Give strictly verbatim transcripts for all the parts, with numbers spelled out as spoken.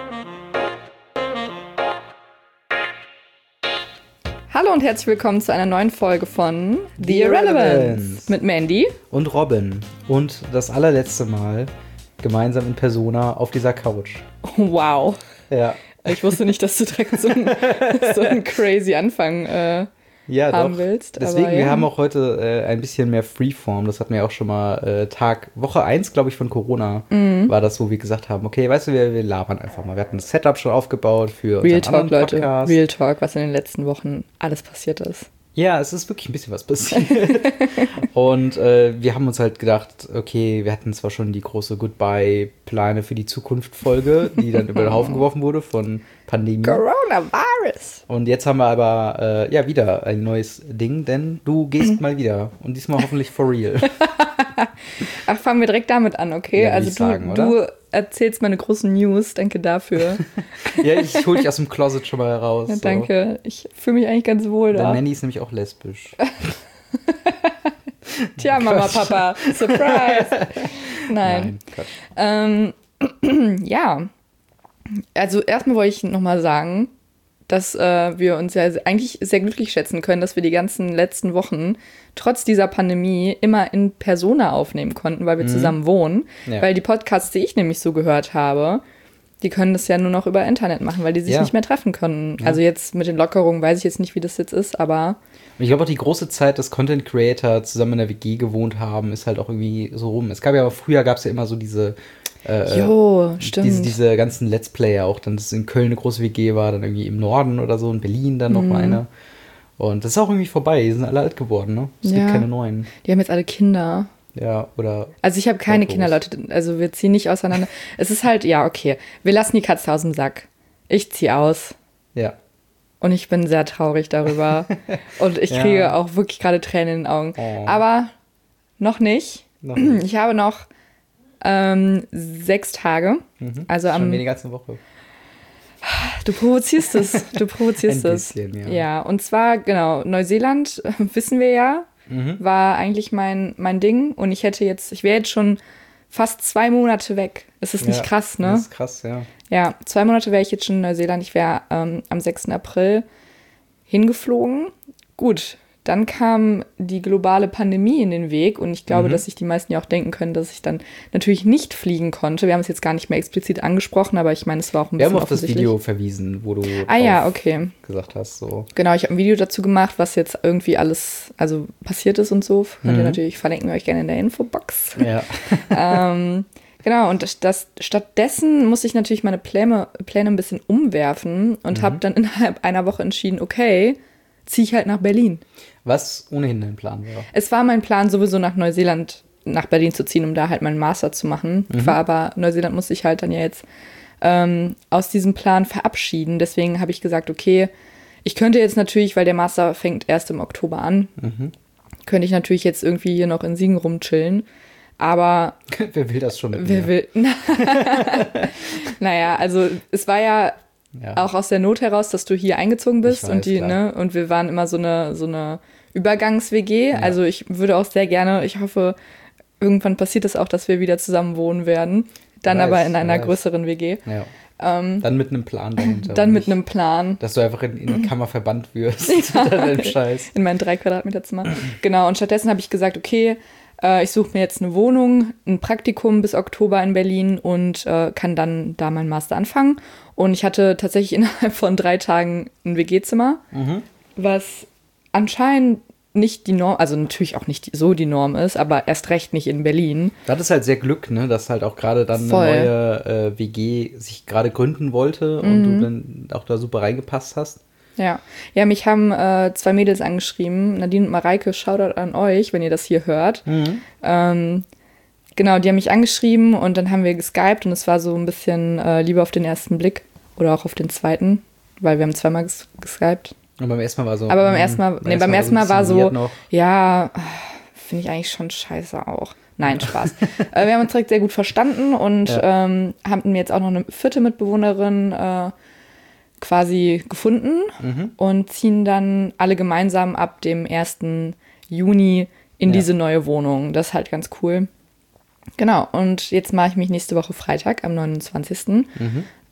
Hallo und herzlich willkommen zu einer neuen Folge von The Irrelevance mit Mandy und Robin und das allerletzte Mal gemeinsam in Persona auf dieser Couch. Wow. Ja. Ich wusste nicht, dass du direkt so einen, so einen crazy Anfang äh, ja, haben doch. willst. Deswegen, aber, ja. wir haben auch heute äh, ein bisschen mehr Freeform. Das hatten wir auch schon mal äh, Tag, Woche eins, glaube ich, von Corona Mhm. war das, wo wir gesagt haben, okay, weißt du, wir, wir labern einfach mal. Wir hatten das Setup schon aufgebaut für Real unseren Talk, anderen Leute. Podcast. Real Talk, was in den letzten Wochen alles passiert ist. Ja, es ist wirklich ein bisschen was passiert. Und äh, wir haben uns halt gedacht, okay, wir hatten zwar schon die große Goodbye-Pläne für die Zukunft-Folge, die dann über den Haufen geworfen wurde von Pandemie. Coronavirus. Und jetzt haben wir aber äh, ja wieder ein neues Ding, denn du gehst mal wieder. Und diesmal hoffentlich for real. Ach, fangen wir direkt damit an, okay? Ja, würd also ich du, sagen, oder? du erzählst meine großen News, danke dafür. Ja, ich hol dich aus dem Closet schon mal heraus. Ja, so. danke, ich fühle mich eigentlich ganz wohl Dein da. Manny ist nämlich auch lesbisch. Tja, Mama, Papa, Surprise. Nein. Nein, Quatsch. Ähm, ja, also erstmal wollte ich nochmal sagen, dass äh, wir uns ja eigentlich sehr glücklich schätzen können, dass wir die ganzen letzten Wochen trotz dieser Pandemie immer in Persona aufnehmen konnten, weil wir Mhm. zusammen wohnen. Ja. Weil die Podcasts, die ich nämlich so gehört habe, die können das ja nur noch über Internet machen, weil die sich Ja. nicht mehr treffen können. Ja. Also jetzt mit den Lockerungen weiß ich jetzt nicht, wie das jetzt ist, aber Und ich glaube auch die große Zeit, dass Content Creator zusammen in der W G gewohnt haben, ist halt auch irgendwie so rum. Es gab ja, früher gab es ja immer so diese äh, jo, stimmt. Diese, diese ganzen Let's Player auch, dann, dass in Köln eine große W G war, dann irgendwie im Norden oder so, in Berlin dann noch Mhm. mal eine. Und das ist auch irgendwie vorbei, die sind alle alt geworden, ne? Es Ja. gibt keine neuen. Die haben jetzt alle Kinder. Ja, oder Also ich habe keine Autos. Kinder, Leute. Also wir ziehen nicht auseinander. Es ist halt, ja, okay. Wir lassen die Katze aus dem Sack. Ich ziehe aus. ja. Und ich bin sehr traurig darüber. Und ich Ja. kriege auch wirklich gerade Tränen in den Augen. Oh. Aber noch nicht. Noch nicht. Ich habe noch ähm, sechs Tage. Mhm. Also Schon am. weniger als eine Woche. Du provozierst es. Du provozierst Ein es. bisschen, ja. Ja, und zwar, genau, Neuseeland, äh, wissen wir ja, Mhm. war eigentlich mein, mein Ding. Und ich hätte jetzt, ich wäre jetzt schon fast zwei Monate weg. Es ist nicht Ja, krass, ne? Das ist krass, ja. Ja, zwei Monate wäre ich jetzt schon in Neuseeland. Ich wäre ähm, am sechsten April hingeflogen. Gut, dann kam die globale Pandemie in den Weg und ich glaube, Mhm. dass sich die meisten ja auch denken können, dass ich dann natürlich nicht fliegen konnte. Wir haben es jetzt gar nicht mehr explizit angesprochen, aber ich meine, es war auch ein Wir bisschen haben auf das offensichtlich. Video verwiesen, wo du Ah ja, drauf okay. gesagt hast, so. Genau, ich habe ein Video dazu gemacht, was jetzt irgendwie alles also passiert ist und so. Könnt ihr Mhm. natürlich, verlinken wir euch gerne in der Infobox. Ja. ähm, genau, und das, das, stattdessen muss ich natürlich meine Pläne, Pläne ein bisschen umwerfen und Mhm. habe dann innerhalb einer Woche entschieden, okay, ziehe ich halt nach Berlin. Was ohnehin dein Plan war. Es war mein Plan, sowieso nach Neuseeland, nach Berlin zu ziehen, um da halt meinen Master zu machen. Mhm. War aber Neuseeland musste ich halt dann ja jetzt ähm, aus diesem Plan verabschieden. Deswegen habe ich gesagt, okay, ich könnte jetzt natürlich, weil der Master fängt erst im Oktober an, Mhm. könnte ich natürlich jetzt irgendwie hier noch in Siegen rumchillen. Aber Wer will das schon mit wer mir? will. Naja, also es war ja Ja. auch aus der Not heraus, dass du hier eingezogen bist Ich weiß, und die, klar. ne, und wir waren immer so eine, so eine Übergangs-W G. Also ich würde auch sehr gerne, ich hoffe, irgendwann passiert es auch, dass wir wieder zusammen wohnen werden. Dann Wer aber weiß, in wer einer weiß. größeren W G. Ja. Ähm, Dann mit einem Plan dahinter. dann und mit nicht, einem Plan. dass du einfach in, in die Kammer verbannt wirst. Unter deinem Scheiß. In mein drei Quadratmeter Zimmer. Genau, und stattdessen habe ich gesagt, okay, äh, ich suche mir jetzt eine Wohnung, ein Praktikum bis Oktober in Berlin und äh, kann dann da meinen Master anfangen. Und ich hatte tatsächlich innerhalb von drei Tagen ein W G-Zimmer, Mhm. was anscheinend nicht die Norm, also natürlich auch nicht so die Norm ist, aber erst recht nicht in Berlin. Da hattest halt sehr Glück, ne, dass halt auch gerade dann Voll. eine neue äh, W G sich gerade gründen wollte und Mhm. du dann auch da super reingepasst hast. Ja, ja, mich haben äh, zwei Mädels angeschrieben, Nadine und Mareike, Shoutout an euch, wenn ihr das hier hört. Ähm, genau, die haben mich angeschrieben und dann haben wir geskypt und es war so ein bisschen äh, Liebe auf den ersten Blick oder auch auf den zweiten, weil wir haben zweimal ges geskypt. Und beim ersten Mal war so. Aber beim mh, ersten Mal, nee, beim war ersten ein Mal war bisschen so, weird noch. ja, finde ich eigentlich schon scheiße auch. Nein, Spaß. äh, wir haben uns direkt sehr gut verstanden und Ja. ähm, haben mir jetzt auch noch eine vierte Mitbewohnerin äh, quasi gefunden Mhm. und ziehen dann alle gemeinsam ab dem ersten Juni in Ja. diese neue Wohnung. Das ist halt ganz cool. Genau, und jetzt mache ich mich nächste Woche Freitag am neunundzwanzigsten Mhm.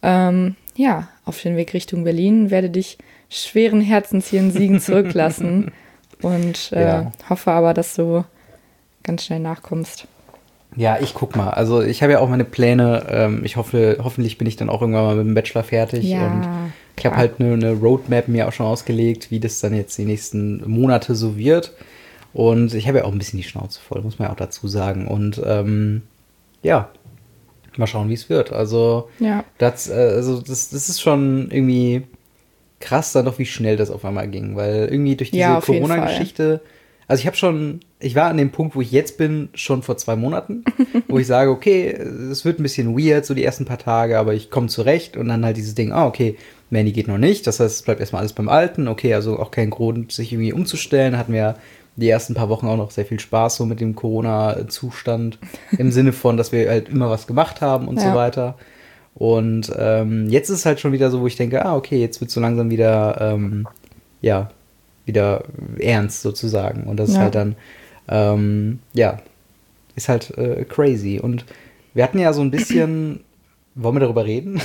Ähm, ja, auf den Weg Richtung Berlin werde dich schweren Herzens hier in Siegen zurücklassen und äh, Ja. hoffe aber, dass du ganz schnell nachkommst. Ja, ich guck mal. Also ich habe ja auch meine Pläne. Ähm, ich hoffe, hoffentlich bin ich dann auch irgendwann mal mit dem Bachelor fertig. Ja, und ich klar. habe halt eine, eine Roadmap mir auch schon ausgelegt, wie das dann jetzt die nächsten Monate so wird. Und ich habe ja auch ein bisschen die Schnauze voll, muss man ja auch dazu sagen. Und ähm, ja, mal schauen, wie es wird. Also, Ja. das, äh, also das, das ist schon irgendwie krass dann doch, wie schnell das auf einmal ging. Weil irgendwie durch diese Ja, auf jeden Corona-Geschichte, also ich habe schon, ich war an dem Punkt, wo ich jetzt bin, schon vor zwei Monaten, wo ich sage, okay, es wird ein bisschen weird, so die ersten paar Tage, aber ich komme zurecht. Und dann halt dieses Ding, ah, okay, Mandy geht noch nicht. Das heißt, es bleibt erstmal alles beim Alten. Okay, also auch kein Grund, sich irgendwie umzustellen. Hatten wir die ersten paar Wochen auch noch sehr viel Spaß so mit dem Corona-Zustand. Im Sinne von, dass wir halt immer was gemacht haben und Ja. so weiter. Und ähm, jetzt ist es halt schon wieder so, wo ich denke, ah, okay, jetzt wird so langsam wieder, ähm, ja, wieder ernst sozusagen. Und das ist Ja. halt dann, ähm, ja, ist halt äh, crazy. Und wir hatten ja so ein bisschen, wollen wir darüber reden?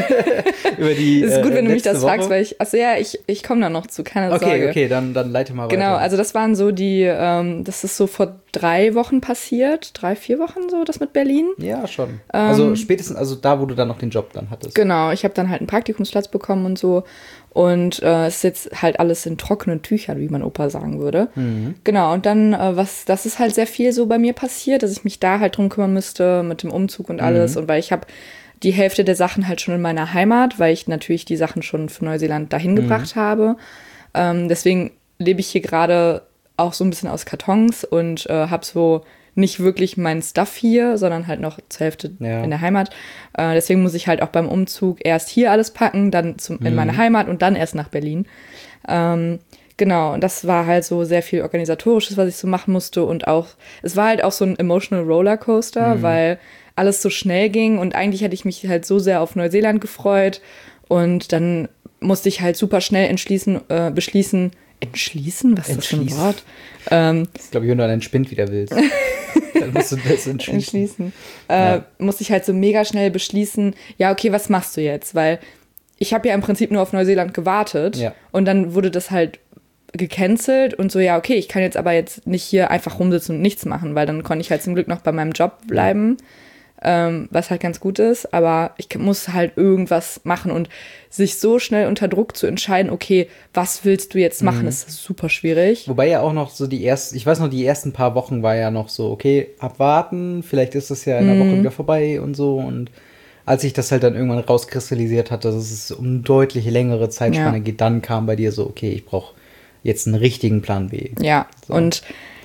Über die Es ist gut, äh, wenn du mich letzte das Woche? fragst, weil ich, achso ja, ich, ich komme da noch zu, keine Okay, Sorge. okay, dann, dann leite mal weiter. Genau, also das waren so die, ähm, das ist so vor drei Wochen passiert, drei, vier Wochen so, das mit Berlin. Ja, schon. also spätestens, also da, wo du dann noch den Job dann hattest. Genau, ich habe dann halt einen Praktikumsplatz bekommen und so. Und äh, es ist jetzt halt alles in trockenen Tüchern, wie mein Opa sagen würde. Mhm. Genau, und dann, äh, was, das ist halt sehr viel so bei mir passiert, dass ich mich da halt drum kümmern müsste mit dem Umzug und alles. Mhm. Und weil ich habe die Hälfte der Sachen halt schon in meiner Heimat, weil ich natürlich die Sachen schon für Neuseeland dahin Mhm. gebracht habe. Ähm, deswegen lebe ich hier gerade auch so ein bisschen aus Kartons und äh, habe so nicht wirklich meinen Stuff hier, sondern halt noch zur Hälfte Ja. in der Heimat. Äh, deswegen muss ich halt auch beim Umzug erst hier alles packen, dann zum, in Mhm. meine Heimat und dann erst nach Berlin. Ähm, genau, und das war halt so sehr viel Organisatorisches, was ich so machen musste. Und auch, es war halt auch so ein emotional Rollercoaster, Mhm. weil alles so schnell ging und eigentlich hätte ich mich halt so sehr auf Neuseeland gefreut. Und dann musste ich halt super schnell entschließen, äh, beschließen, entschließen? Was ist das für ein Entschließen. Wort? Ähm, Das ist, glaube ich, wenn du einen Spind wieder willst. Dann musst du das entschließen. entschließen. Äh, Ja. Musste ich halt so mega schnell beschließen, ja, okay, was machst du jetzt? Weil ich habe ja im Prinzip nur auf Neuseeland gewartet Ja. und dann wurde das halt gecancelt und so, ja, okay, ich kann jetzt aber jetzt nicht hier einfach rumsitzen und nichts machen, weil dann konnte ich halt zum Glück noch bei meinem Job bleiben, ähm, was halt ganz gut ist, aber ich muss halt irgendwas machen und sich so schnell unter Druck zu entscheiden, okay, was willst du jetzt machen, ist super schwierig. Wobei ja auch noch so die ersten, ich weiß noch, die ersten paar Wochen war ja noch so, okay, abwarten, vielleicht ist das ja in einer Mhm. Woche wieder vorbei und so. Und als sich das halt dann irgendwann rauskristallisiert hat, dass es um deutlich längere Zeitspanne Ja. geht, dann kam bei dir so, okay, ich brauche jetzt einen richtigen Plan B. Ja, So. und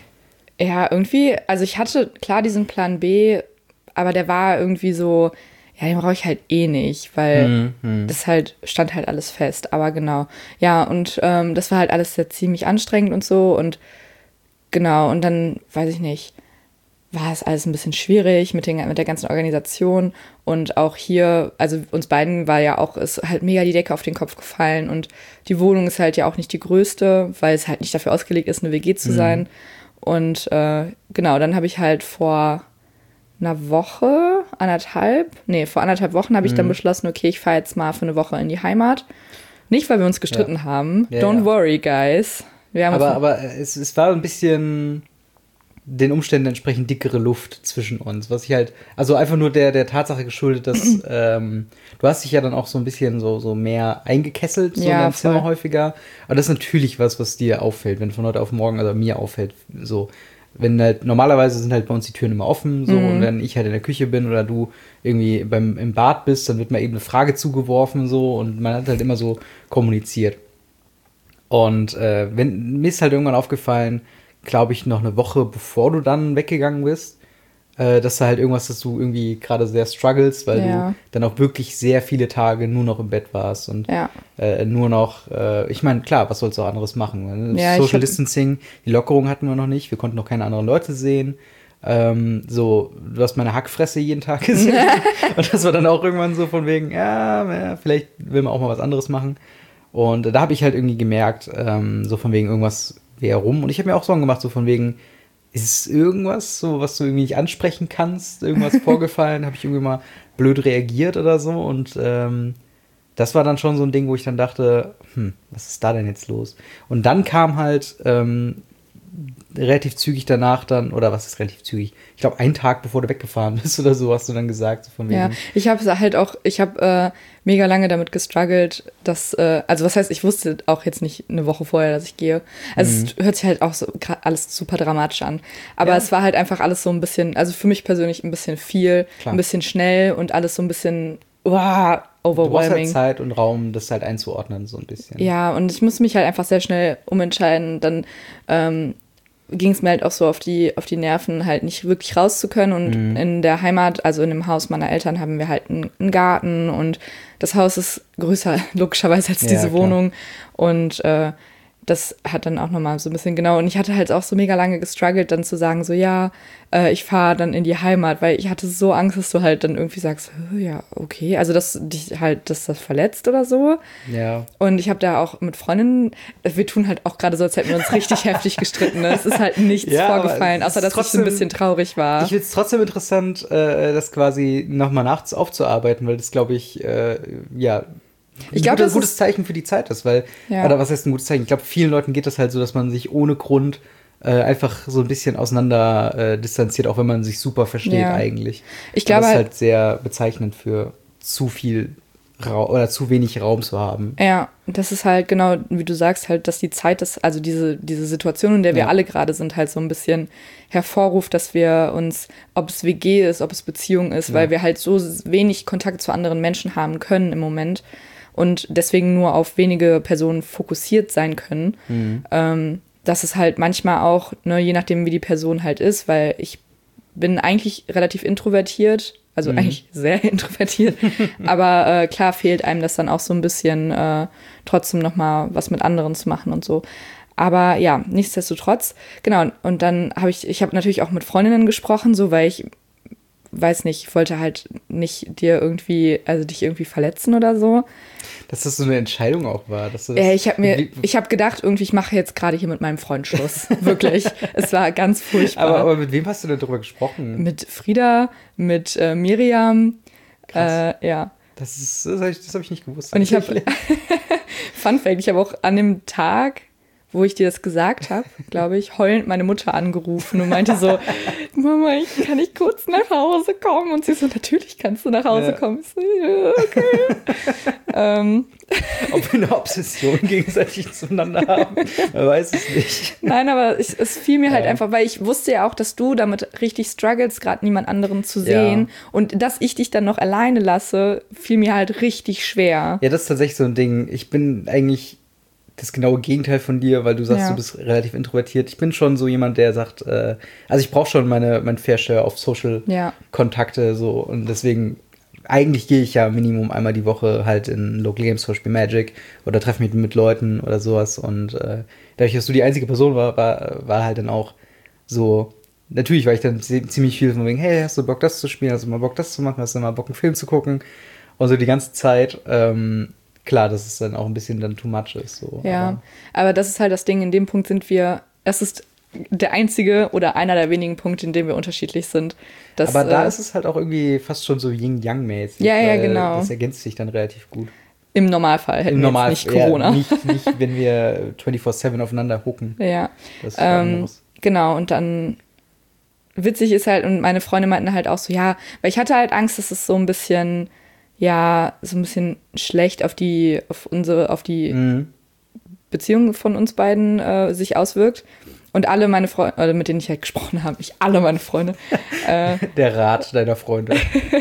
ja, irgendwie, also ich hatte klar diesen Plan B, aber der war irgendwie so, ja, den brauche ich halt eh nicht, weil Mhm, mhm. das halt, stand halt alles fest, aber genau. Ja, und ähm, das war halt alles sehr ziemlich anstrengend und so und genau, und dann, weiß ich nicht, war es alles ein bisschen schwierig mit, den, mit der ganzen Organisation und auch hier, also uns beiden war ja auch, ist halt mega die Decke auf den Kopf gefallen und die Wohnung ist halt ja auch nicht die größte, weil es halt nicht dafür ausgelegt ist, eine W G zu sein. Und äh, genau, dann habe ich halt vor einer Woche, anderthalb, nee, vor anderthalb Wochen habe ich dann beschlossen, okay, ich fahre jetzt mal für eine Woche in die Heimat. Nicht, weil wir uns gestritten Ja. haben. Ja, Don't ja. worry, guys. Wir haben Aber, uns aber es, es war ein bisschen den Umständen entsprechend dickere Luft zwischen uns, was ich halt, also einfach nur der, der Tatsache geschuldet, dass ähm, du hast dich ja dann auch so ein bisschen so, so mehr eingekesselt, so Ja, in deinem Zimmer voll. häufiger. Aber das ist natürlich was, was dir auffällt, wenn von heute auf morgen, also mir auffällt, so, wenn halt, normalerweise sind halt bei uns die Türen immer offen, so, Mhm. und wenn ich halt in der Küche bin oder du irgendwie beim, im Bad bist, dann wird mir eben eine Frage zugeworfen, so, und man hat halt immer so kommuniziert. Und äh, wenn, mir ist halt irgendwann aufgefallen, glaube ich, noch eine Woche bevor du dann weggegangen bist, äh, dass da halt irgendwas, dass du irgendwie gerade sehr struggles, weil Ja. du dann auch wirklich sehr viele Tage nur noch im Bett warst und Ja. äh, nur noch, äh, ich meine, klar, was sollst du auch anderes machen? Ne? Ja, ich Social hab- Distancing, die Lockerung hatten wir noch nicht, wir konnten noch keine anderen Leute sehen. Ähm, so, du hast meine Hackfresse jeden Tag gesehen. Und das war dann auch irgendwann so von wegen, ja, ja, vielleicht will man auch mal was anderes machen. Und äh, da habe ich halt irgendwie gemerkt, ähm, so von wegen irgendwas wäre rum. Und ich habe mir auch Sorgen gemacht, so von wegen, ist irgendwas, so, was du irgendwie nicht ansprechen kannst? Irgendwas vorgefallen? Habe ich irgendwie mal blöd reagiert oder so? Und ähm, das war dann schon so ein Ding, wo ich dann dachte, hm, was ist da denn jetzt los? Und dann kam halt ähm, relativ zügig danach dann, oder was ist relativ zügig? Ich glaube, einen Tag bevor du weggefahren bist oder so, hast du dann gesagt. So von wegen. Ja, ich habe halt auch, ich habe äh, mega lange damit gestruggelt, dass, äh, also was heißt, ich wusste auch jetzt nicht eine Woche vorher, dass ich gehe. Also mhm. es hört sich halt auch so alles super dramatisch an. Aber ja. es war halt einfach alles so ein bisschen, also für mich persönlich ein bisschen viel, Klar. ein bisschen schnell und alles so ein bisschen, wow, overwhelming. Du brauchst halt Zeit und Raum, das halt einzuordnen, so ein bisschen. Ja, und ich muss mich halt einfach sehr schnell umentscheiden. Dann ähm, ging es mir halt auch so auf die, auf die Nerven, halt nicht wirklich raus zu können. Und mhm. in der Heimat, also in dem Haus meiner Eltern, haben wir halt einen, einen Garten. Und das Haus ist größer, logischerweise, als ja, diese klar. Wohnung. Und äh, das hat dann auch nochmal so ein bisschen genau. Und ich hatte halt auch so mega lange gestruggelt, dann zu sagen, so ja, äh, ich fahre dann in die Heimat, weil ich hatte so Angst, dass du halt dann irgendwie sagst, ja, okay, also dass dich halt, dass das verletzt oder so. Ja. Und ich habe da auch mit Freundinnen, wir tun halt auch gerade so, als hätten wir uns richtig heftig gestritten. Ne? Es ist halt nichts ja, vorgefallen, außer dass trotzdem, ich so ein bisschen traurig war. Ich finde es trotzdem interessant, äh, das quasi nochmal nachts aufzuarbeiten, weil das, glaube ich, äh, ja, Ich glaube, das ein gutes Zeichen für die Zeit ist, weil, ja. oder was heißt ein gutes Zeichen? Ich glaube, vielen Leuten geht das halt so, dass man sich ohne Grund äh, einfach so ein bisschen auseinander äh, distanziert, auch wenn man sich super versteht ja. eigentlich. Ich glaube, das ist halt sehr bezeichnend für zu viel Raum oder zu wenig Raum zu haben. Ja, das ist halt genau, wie du sagst, halt, dass die Zeit ist, also diese, diese Situation, in der wir ja. alle gerade sind, halt so ein bisschen hervorruft, dass wir uns, ob es W G ist, ob es Beziehung ist, ja. weil wir halt so wenig Kontakt zu anderen Menschen haben können im Moment. Und deswegen nur auf wenige Personen fokussiert sein können. Mhm. Ähm, das ist halt manchmal auch, ne, je nachdem, wie die Person halt ist, weil ich bin eigentlich relativ introvertiert, also mhm. eigentlich sehr introvertiert, aber äh, klar fehlt einem das dann auch so ein bisschen, äh, trotzdem nochmal was mit anderen zu machen und so. Aber ja, nichtsdestotrotz, genau, und dann habe ich, ich habe natürlich auch mit Freundinnen gesprochen, so, weil ich weiß nicht, ich wollte halt nicht dir irgendwie, also dich irgendwie verletzen oder so. Dass das so eine Entscheidung auch war. Dass du das äh, ich habe mir, ich habe gedacht, irgendwie, ich mache jetzt gerade hier mit meinem Freund Schluss. Wirklich. Es war ganz furchtbar. Aber, aber mit wem hast du denn darüber gesprochen? Mit Frieda, mit äh, Miriam. Krass. Äh, ja. Das ist, das habe ich, das hab ich nicht gewusst. Und ich habe, Fun Fact, ich habe auch an dem Tag, wo ich dir das gesagt habe, glaube ich, heulend meine Mutter angerufen und meinte so, Mama, ich kann nicht kurz nach Hause kommen. Und sie so, natürlich kannst du nach Hause ja. kommen. Ich so, ja, okay. ähm. Ob wir eine Obsession gegenseitig zueinander haben, man weiß es nicht. Nein, aber ich, es fiel mir halt ja. einfach, weil ich wusste ja auch, dass du damit richtig struggles, gerade niemand anderen zu sehen. Ja. Und dass ich dich dann noch alleine lasse, fiel mir halt richtig schwer. Ja, das ist tatsächlich so ein Ding. Ich bin eigentlich das genaue Gegenteil von dir, weil du sagst, ja. du bist relativ introvertiert. Ich bin schon so jemand, der sagt, äh, also ich brauche schon meine, mein Fair Share auf Social-Kontakte ja. so und deswegen, eigentlich gehe ich ja Minimum einmal die Woche halt in Local Games, zum Beispiel Magic oder treffe mich mit Leuten oder sowas und äh, dadurch, dass du die einzige Person war, war, war halt dann auch so, natürlich war ich dann ziemlich viel von wegen, hey, hast du Bock, das zu spielen, hast du mal Bock, das zu machen, hast du mal Bock, einen Film zu gucken und so die ganze Zeit, ähm, klar, dass es dann auch ein bisschen dann too much ist. So. Ja, aber, aber das ist halt das Ding, in dem Punkt sind wir, das ist der einzige oder einer der wenigen Punkte, in dem wir unterschiedlich sind. Dass, aber da äh, ist es halt auch irgendwie fast schon so Yin-Yang-mäßig. Ja, ja, genau. Das ergänzt sich dann relativ gut. Im Normalfall hätten Im wir Normalfall, jetzt nicht Corona. Ja, nicht, nicht, wenn wir vierundzwanzig sieben aufeinander hucken. Ja, das ist ähm, genau, und dann witzig ist halt, und meine Freunde meinten halt auch so, ja, weil ich hatte halt Angst, dass es so ein bisschen ja, so ein bisschen schlecht auf die, auf unsere, auf die mhm. Beziehung von uns beiden äh, sich auswirkt. Und alle meine Freunde, oder mit denen ich halt gesprochen habe, ich alle meine Freunde. Äh, Der Rat deiner Freunde.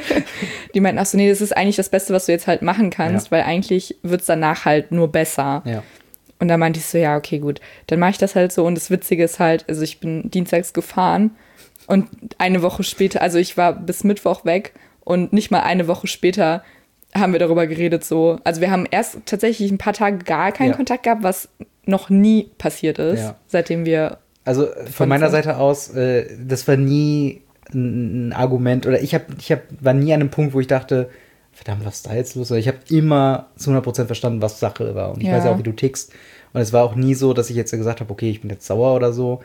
Die meinten, ach so, nee, das ist eigentlich das Beste, was du jetzt halt machen kannst, ja. weil eigentlich wird es danach halt nur besser. Ja. Und da meinte ich so, ja, okay, gut, dann mache ich das halt so. Und das Witzige ist halt, also ich bin dienstags gefahren und eine Woche später, also ich war bis Mittwoch weg, und nicht mal eine Woche später haben wir darüber geredet so. Also wir haben erst tatsächlich ein paar Tage gar keinen ja. Kontakt gehabt, was noch nie passiert ist, ja. seitdem wir... Also von meiner Seite aus, äh, das war nie ein, ein Argument, oder ich, hab, ich hab, war nie an einem Punkt, wo ich dachte, verdammt, was ist da jetzt los? Ich habe immer zu hundert Prozent verstanden, was Sache war. Und ich ja. weiß ja auch, wie du tickst. Und es war auch nie so, dass ich jetzt gesagt habe, okay, ich bin jetzt sauer oder so.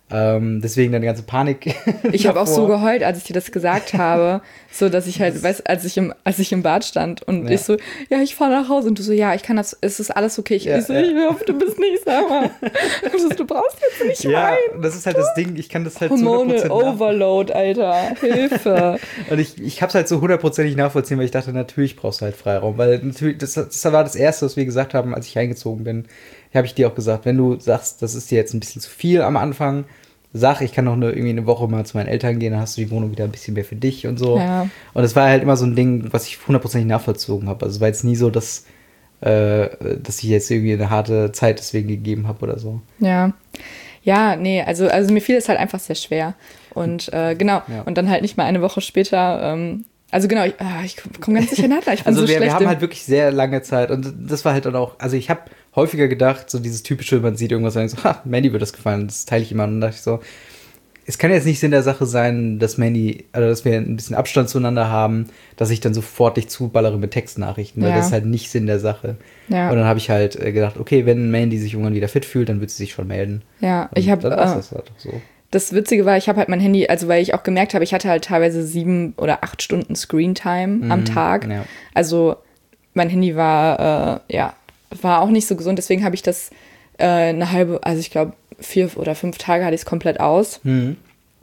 Ähm, deswegen dann die ganze Panik. Ich habe auch so geheult, als ich dir das gesagt habe, so dass ich halt, weißt, als ich im, als ich im Bad stand und ja. ich so, ja, ich fahre nach Hause und du so, ja, ich kann das, es ist alles okay. Ich, ja, ich so, ja. ich hoffe, du bist nicht sauer. Du brauchst jetzt nicht ja, weinen. Ja, das ist halt das Ding, ich kann das halt Hormonal zu hundert Prozent Overload, Alter, Hilfe. Und ich, ich habe es halt so hundertprozentig nachvollziehen, weil ich dachte, natürlich brauchst du halt Freiraum, weil natürlich, das, das war das Erste, was wir gesagt haben, als ich eingezogen bin, habe ich dir auch gesagt, wenn du sagst, das ist dir jetzt ein bisschen zu viel am Anfang, sag, ich kann noch eine, irgendwie eine Woche mal zu meinen Eltern gehen, dann hast du die Wohnung wieder ein bisschen mehr für dich und so. Ja. Und es war halt immer so ein Ding, was ich hundertprozentig nachvollzogen habe. Also es war jetzt nie so, dass, äh, dass ich jetzt irgendwie eine harte Zeit deswegen gegeben habe oder so. Ja. Ja, nee, also, also mir fiel es halt einfach sehr schwer. Und äh, genau, ja. und dann halt nicht mal eine Woche später, ähm, also genau, ich, ah, ich komme ganz sicher nach. Ich bin also so wir, schlecht wir haben halt wirklich sehr lange Zeit und das war halt dann auch, also ich habe häufiger gedacht, so dieses typische, man sieht irgendwas und denkt so, ha, Mandy wird das gefallen, das teile ich immer. Und dann dachte ich so, es kann jetzt nicht Sinn der Sache sein, dass Mandy, also dass wir ein bisschen Abstand zueinander haben, dass ich dann sofort dich zuballere mit Textnachrichten, weil ja. das ist halt nicht Sinn der Sache. Ja. Und dann habe ich halt gedacht, okay, wenn Mandy sich irgendwann wieder fit fühlt, dann wird sie sich schon melden. Ja, und ich habe dann war das halt auch so. Das Witzige war, ich habe halt mein Handy, also weil ich auch gemerkt habe, ich hatte halt teilweise sieben oder acht Stunden Screentime mhm, am Tag. Ja. Also mein Handy war, äh, ja, war auch nicht so gesund. Deswegen habe ich das äh, eine halbe, also ich glaube vier oder fünf Tage hatte ich es komplett aus. Mhm.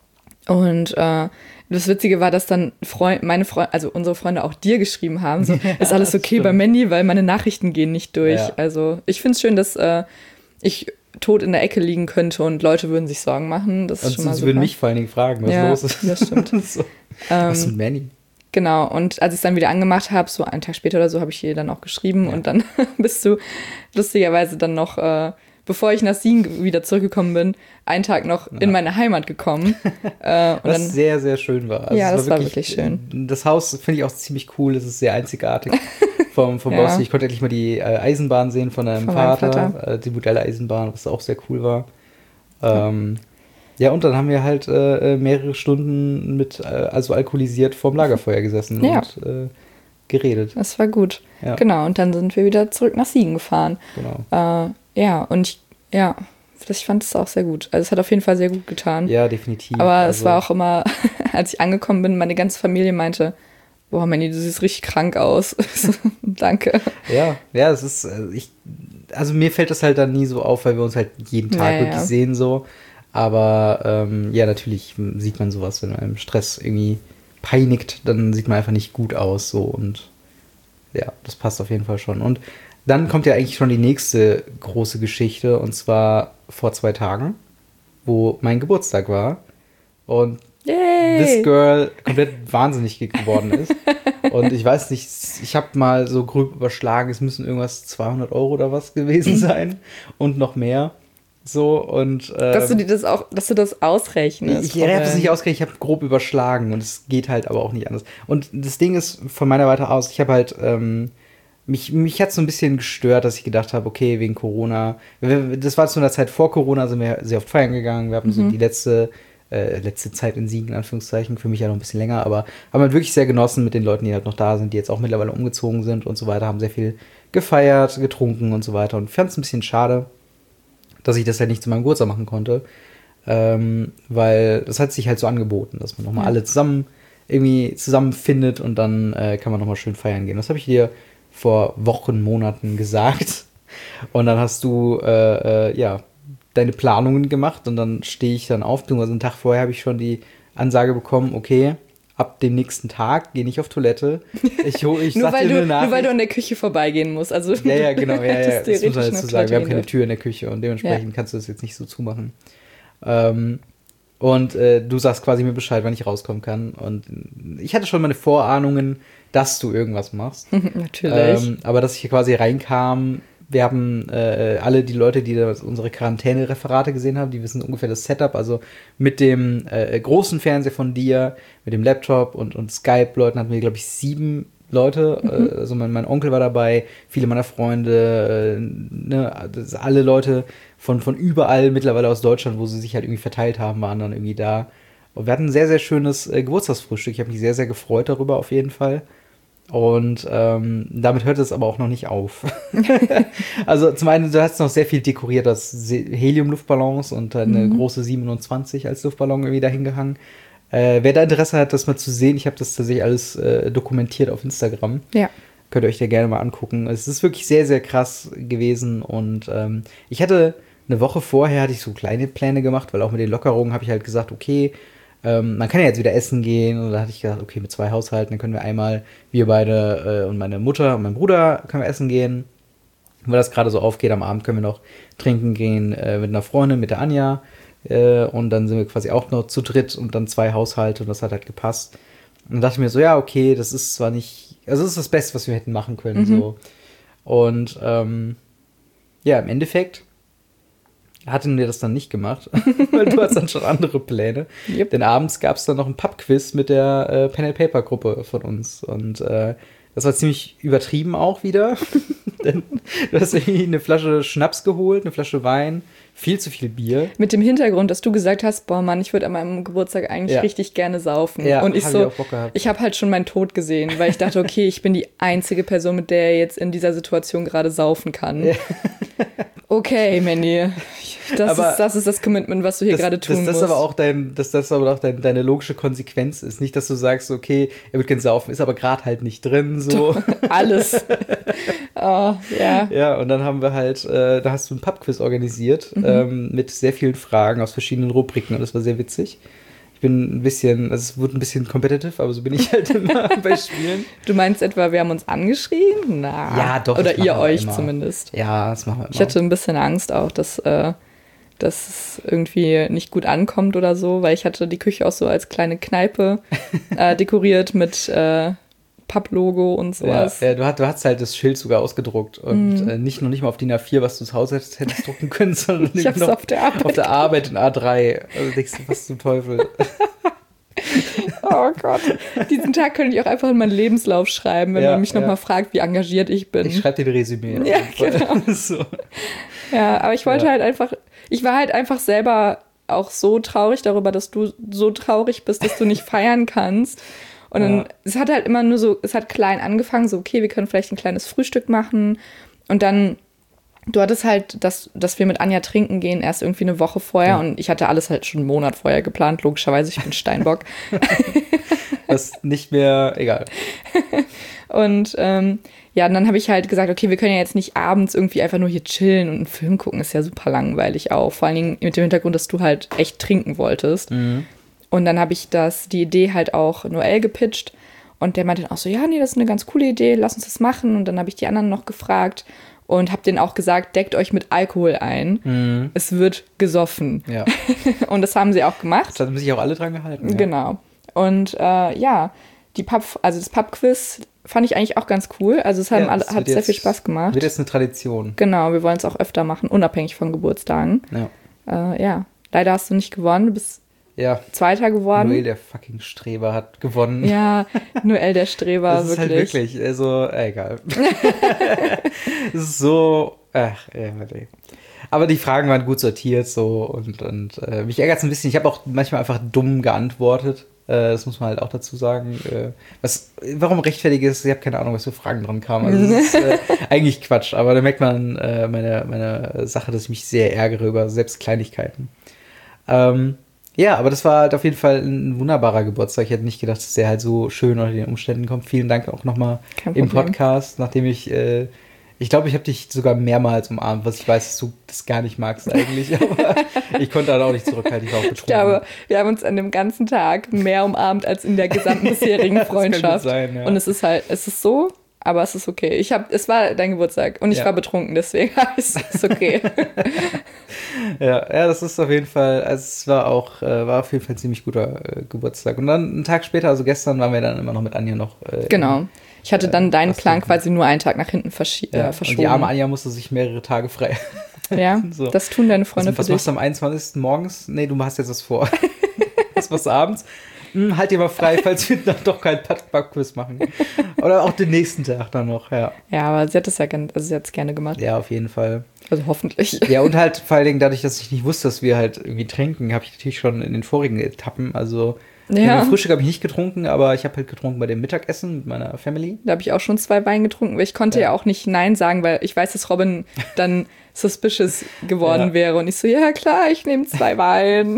Und äh, das Witzige war, dass dann Freund, meine Freunde, also unsere Freunde auch dir geschrieben haben, so, ist alles okay bei Mandy, weil meine Nachrichten gehen nicht durch. Ja. Also ich finde es schön, dass äh, ich tot in der Ecke liegen könnte und Leute würden sich Sorgen machen. Das ist und schon mal sie super. würden mich vor allen Dingen fragen, was ja, los ist. Das stimmt. so. ähm, was ist mit Manny? Genau, und als ich es dann wieder angemacht habe, so einen Tag später oder so, habe ich ihr dann auch geschrieben. Ja. Und dann bist du lustigerweise dann noch, äh, bevor ich nach Siegen wieder zurückgekommen bin, einen Tag noch ja. in meine Heimat gekommen. äh, und was dann, sehr, sehr schön war. Also ja, das war wirklich, war wirklich schön. Das Haus finde ich auch ziemlich cool, das ist sehr einzigartig. Vom, vom ja. Baustil. Ich konnte endlich mal die äh, Eisenbahn sehen von deinem von Vater, Vater. Äh, die Modelleisenbahn, was auch sehr cool war. Ähm, ja. ja, und dann haben wir halt äh, mehrere Stunden mit, äh, also alkoholisiert vorm Lagerfeuer gesessen ja. und äh, geredet. Das war gut. Ja. Genau, und dann sind wir wieder zurück nach Siegen gefahren. Genau. Äh, ja, und ich, ja, das, ich fand es auch sehr gut. Also es hat auf jeden Fall sehr gut getan. Ja, definitiv. Aber also, es war auch immer, als ich angekommen bin, meine ganze Familie meinte, boah, Manny, du siehst richtig krank aus. Danke. Ja, ja, es ist, ich, also mir fällt das halt dann nie so auf, weil wir uns halt jeden Tag naja. wirklich sehen so. Aber ähm, ja, natürlich sieht man sowas, wenn man im Stress irgendwie peinigt, dann sieht man einfach nicht gut aus so und ja, das passt auf jeden Fall schon. Und dann kommt ja eigentlich schon die nächste große Geschichte und zwar vor zwei Tagen, wo mein Geburtstag war und Yay. This Girl komplett wahnsinnig geworden ist. Und ich weiß nicht, ich habe mal so grob überschlagen, es müssen irgendwas zweihundert Euro oder was gewesen sein und noch mehr. So und ähm, dass du dir das auch, dass du das ausrechnest. Ich, ich habe es nicht ausgerechnet, ich habe grob überschlagen und es geht halt aber auch nicht anders. Und das Ding ist von meiner Seite aus, ich habe halt ähm, mich mich hat so ein bisschen gestört, dass ich gedacht habe, okay, wegen Corona. Das war zu einer Zeit vor Corona, sind wir sehr oft feiern gegangen. Wir haben mhm. so die letzte Äh, letzte Zeit in Siegen, in Anführungszeichen, für mich ja noch ein bisschen länger, aber haben halt wirklich sehr genossen mit den Leuten, die halt noch da sind, die jetzt auch mittlerweile umgezogen sind und so weiter, haben sehr viel gefeiert, getrunken und so weiter und fand es ein bisschen schade, dass ich das halt nicht zu meinem Geburtstag machen konnte, ähm, weil das hat sich halt so angeboten, dass man nochmal ja. alle zusammen irgendwie zusammenfindet und dann äh, kann man nochmal schön feiern gehen. Das habe ich dir vor Wochen, Monaten gesagt und dann hast du, äh, äh, ja, deine Planungen gemacht und dann stehe ich dann auf, beziehungsweise einen Tag vorher habe ich schon die Ansage bekommen, okay, ab dem nächsten Tag gehe nicht auf Toilette. Ich, ich nur, weil du, nur weil du an der Küche vorbeigehen musst. Also, ja, ja, genau, ja, ja. Das muss man dazu sagen. Wir haben keine Tür in der Küche und dementsprechend ja. kannst du das jetzt nicht so zumachen. Ähm, und äh, du sagst quasi mir Bescheid, wann ich rauskommen kann. Und ich hatte schon meine Vorahnungen, dass du irgendwas machst. Natürlich. Ähm, aber dass ich hier quasi reinkam, wir haben äh, alle die Leute, die da unsere Quarantäne-Referate gesehen haben, die wissen ungefähr das Setup, also mit dem äh, großen Fernseher von dir, mit dem Laptop und, und Skype-Leuten hatten wir, glaube ich, sieben Leute, mhm. äh, also mein, mein Onkel war dabei, viele meiner Freunde, äh, ne, das, alle Leute von, von überall mittlerweile aus Deutschland, wo sie sich halt irgendwie verteilt haben, waren dann irgendwie da. Und wir hatten ein sehr, sehr schönes äh, Geburtstagsfrühstück, ich habe mich sehr, sehr gefreut darüber auf jeden Fall. Und ähm, damit hört es aber auch noch nicht auf. Also zum einen, du hast noch sehr viel dekoriert, das Helium-Luftballons und eine mhm. große siebenundzwanzig als Luftballon irgendwie dahin gehangen. Äh, wer da Interesse hat, das mal zu sehen, ich habe das tatsächlich alles äh, dokumentiert auf Instagram. Ja. Könnt ihr euch da gerne mal angucken. Es ist wirklich sehr, sehr krass gewesen. Und ähm, ich hatte eine Woche vorher, hatte ich so kleine Pläne gemacht, weil auch mit den Lockerungen habe ich halt gesagt, okay, ähm, man kann ja jetzt wieder essen gehen. Und da hatte ich gesagt, okay, mit zwei Haushalten, dann können wir einmal, wir beide äh, und meine Mutter und mein Bruder, können wir essen gehen. Und weil das gerade so aufgeht, am Abend können wir noch trinken gehen äh, mit einer Freundin, mit der Anja. Äh, und dann sind wir quasi auch noch zu dritt und dann zwei Haushalte und das hat halt gepasst. Und dachte ich mir so, ja, okay, das ist zwar nicht, also das ist das Beste, was wir hätten machen können. Mhm. So. Und ähm, ja, im Endeffekt hatten wir das dann nicht gemacht, weil du hast dann schon andere Pläne. Yep. Denn abends gab es dann noch ein Pub-Quiz mit der äh, Pen-and-Paper-Gruppe von uns. Und äh, das war ziemlich übertrieben auch wieder. Denn du hast irgendwie eine Flasche Schnaps geholt, eine Flasche Wein, viel zu viel Bier. Mit dem Hintergrund, dass du gesagt hast, boah Mann, ich würde an meinem Geburtstag eigentlich ja. richtig gerne saufen. Ja, und ich hab so, ich auch Bock gehabt. Ich habe halt schon meinen Tod gesehen, weil ich dachte, okay, ich bin die einzige Person, mit der er jetzt in dieser Situation gerade saufen kann. Ja. Okay, Mandy, das, ist, das ist das Commitment, was du hier gerade tun dass das musst. Aber auch dein, dass das aber auch dein, deine logische Konsequenz ist. Nicht, dass du sagst, okay, er wird gerne saufen, ist aber gerade halt nicht drin. So. Alles. Oh, ja. Ja, und dann haben wir halt, äh, da hast du ein Pub-Quiz organisiert mhm. ähm, mit sehr vielen Fragen aus verschiedenen Rubriken und das war sehr witzig. Ich bin ein bisschen, also es wurde ein bisschen competitive, aber so bin ich halt immer bei Spielen. Du meinst etwa, wir haben uns angeschrien? Na. Ja, doch. Oder ihr euch immer. Zumindest. Ja, das machen wir immer. Ich hatte ein bisschen Angst auch, dass, äh, dass es irgendwie nicht gut ankommt oder so, weil ich hatte die Küche auch so als kleine Kneipe äh, dekoriert mit äh, Papplogo und sowas. Ja, ja du, hast, du hast halt das Schild sogar ausgedruckt und mm. äh, nicht noch nicht mal auf D I N A vier, was du zu Hause hättest, hättest drucken können, sondern ich hab's noch auf der Arbeit. auf der Arbeit in A drei. Also denkst du, was zum Teufel. Oh Gott. Diesen Tag könnte ich auch einfach in meinen Lebenslauf schreiben, wenn ja, man mich ja. nochmal fragt, wie engagiert ich bin. Ich schreibe dir ein Resümee. Ja, genau. So. Ja, aber ich wollte ja. halt einfach, ich war halt einfach selber auch so traurig darüber, dass du so traurig bist, dass du nicht feiern kannst. Und dann, ja. es hat halt immer nur so, es hat klein angefangen, so, okay, wir können vielleicht ein kleines Frühstück machen. Und dann, du hattest halt, dass, dass wir mit Anja trinken gehen, erst irgendwie eine Woche vorher. Ja. Und ich hatte alles halt schon einen Monat vorher geplant, logischerweise, ich bin Steinbock. Das ist nicht mehr, egal. Und ähm, ja, und dann habe ich halt gesagt, okay, wir können ja jetzt nicht abends irgendwie einfach nur hier chillen und einen Film gucken, ist ja super langweilig auch. Vor allen Dingen mit dem Hintergrund, dass du halt echt trinken wolltest. Mhm. Und dann habe ich das, die Idee halt auch Noel gepitcht und der meinte dann auch so, ja, nee, das ist eine ganz coole Idee, lass uns das machen. Und dann habe ich die anderen noch gefragt und habe denen auch gesagt, deckt euch mit Alkohol ein. Mhm. Es wird gesoffen. Ja. Und das haben sie auch gemacht. Das haben sich auch alle dran gehalten. Ja. Genau. Und äh, ja, die Pub, also das Pub-Quiz fand ich eigentlich auch ganz cool. Also es haben ja, alle, hat sehr jetzt, viel Spaß gemacht. Wird jetzt eine Tradition. Genau, wir wollen es auch öfter machen, unabhängig von Geburtstagen. Ja. Äh, ja, leider hast du nicht gewonnen, du bist ja. Zweiter geworden. Noel, der fucking Streber, hat gewonnen. Ja, Noel, der Streber, das ist wirklich. halt wirklich, also, äh, egal. Es ist so, ach, ja, warte. Aber die Fragen waren gut sortiert, so, und, und äh, mich ärgert es ein bisschen. Ich habe auch manchmal einfach dumm geantwortet. Äh, das muss man halt auch dazu sagen. Äh, was, warum rechtfertig ist, ich habe keine Ahnung, was für Fragen dran kamen. Also, das ist äh, eigentlich Quatsch, aber da merkt man äh, meine, meine Sache, dass ich mich sehr ärgere über selbst Kleinigkeiten. Ähm, Ja, aber das war halt auf jeden Fall ein wunderbarer Geburtstag. Ich hätte nicht gedacht, dass der halt so schön unter den Umständen kommt. Vielen Dank auch nochmal im Podcast, nachdem ich, äh, ich glaube, ich habe dich sogar mehrmals umarmt, was ich weiß, dass du das gar nicht magst eigentlich, aber ich konnte dann auch nicht zurückhalten, ich war auch betrunken. Ich glaube, wir haben uns an dem ganzen Tag mehr umarmt als in der gesamten bisherigen Freundschaft. Das kann gut sein, ja. Und es ist halt, es ist so, aber es ist okay. Ich hab, es war dein Geburtstag und ich ja. war betrunken, deswegen ist es okay. ja, ja, das ist auf jeden Fall, also es war auch, äh, war auf jeden Fall ein ziemlich guter äh, Geburtstag. Und dann einen Tag später, also gestern, waren wir dann immer noch mit Anja noch. Äh, genau. Ich hatte dann äh, deinen Plan quasi nur einen Tag nach hinten verschi- ja. äh, verschoben. Und die arme Anja musste sich mehrere Tage frei. Ja, so. Das tun deine Freunde also, für dich. Was machst du am einundzwanzigsten morgens? Nee, du hast jetzt was vor. Was machst du abends? Hm, halt dir mal frei, falls wir dann doch keinen Pub-Quiz machen. Oder auch den nächsten Tag dann noch, ja. Ja, aber sie hat es ja gerne, also sie hat es gerne gemacht. Ja, auf jeden Fall. Also hoffentlich. Ja, und halt vor allen Dingen dadurch, dass ich nicht wusste, dass wir halt irgendwie trinken, habe ich natürlich schon in den vorigen Etappen, also Ja. Beim Frühstück habe ich nicht getrunken, aber ich habe halt getrunken bei dem Mittagessen mit meiner Family. Da habe ich auch schon zwei Wein getrunken, weil ich konnte ja. ja auch nicht Nein sagen, weil ich weiß, dass Robin dann suspicious geworden ja. wäre. Und ich so, ja klar, ich nehme zwei Wein.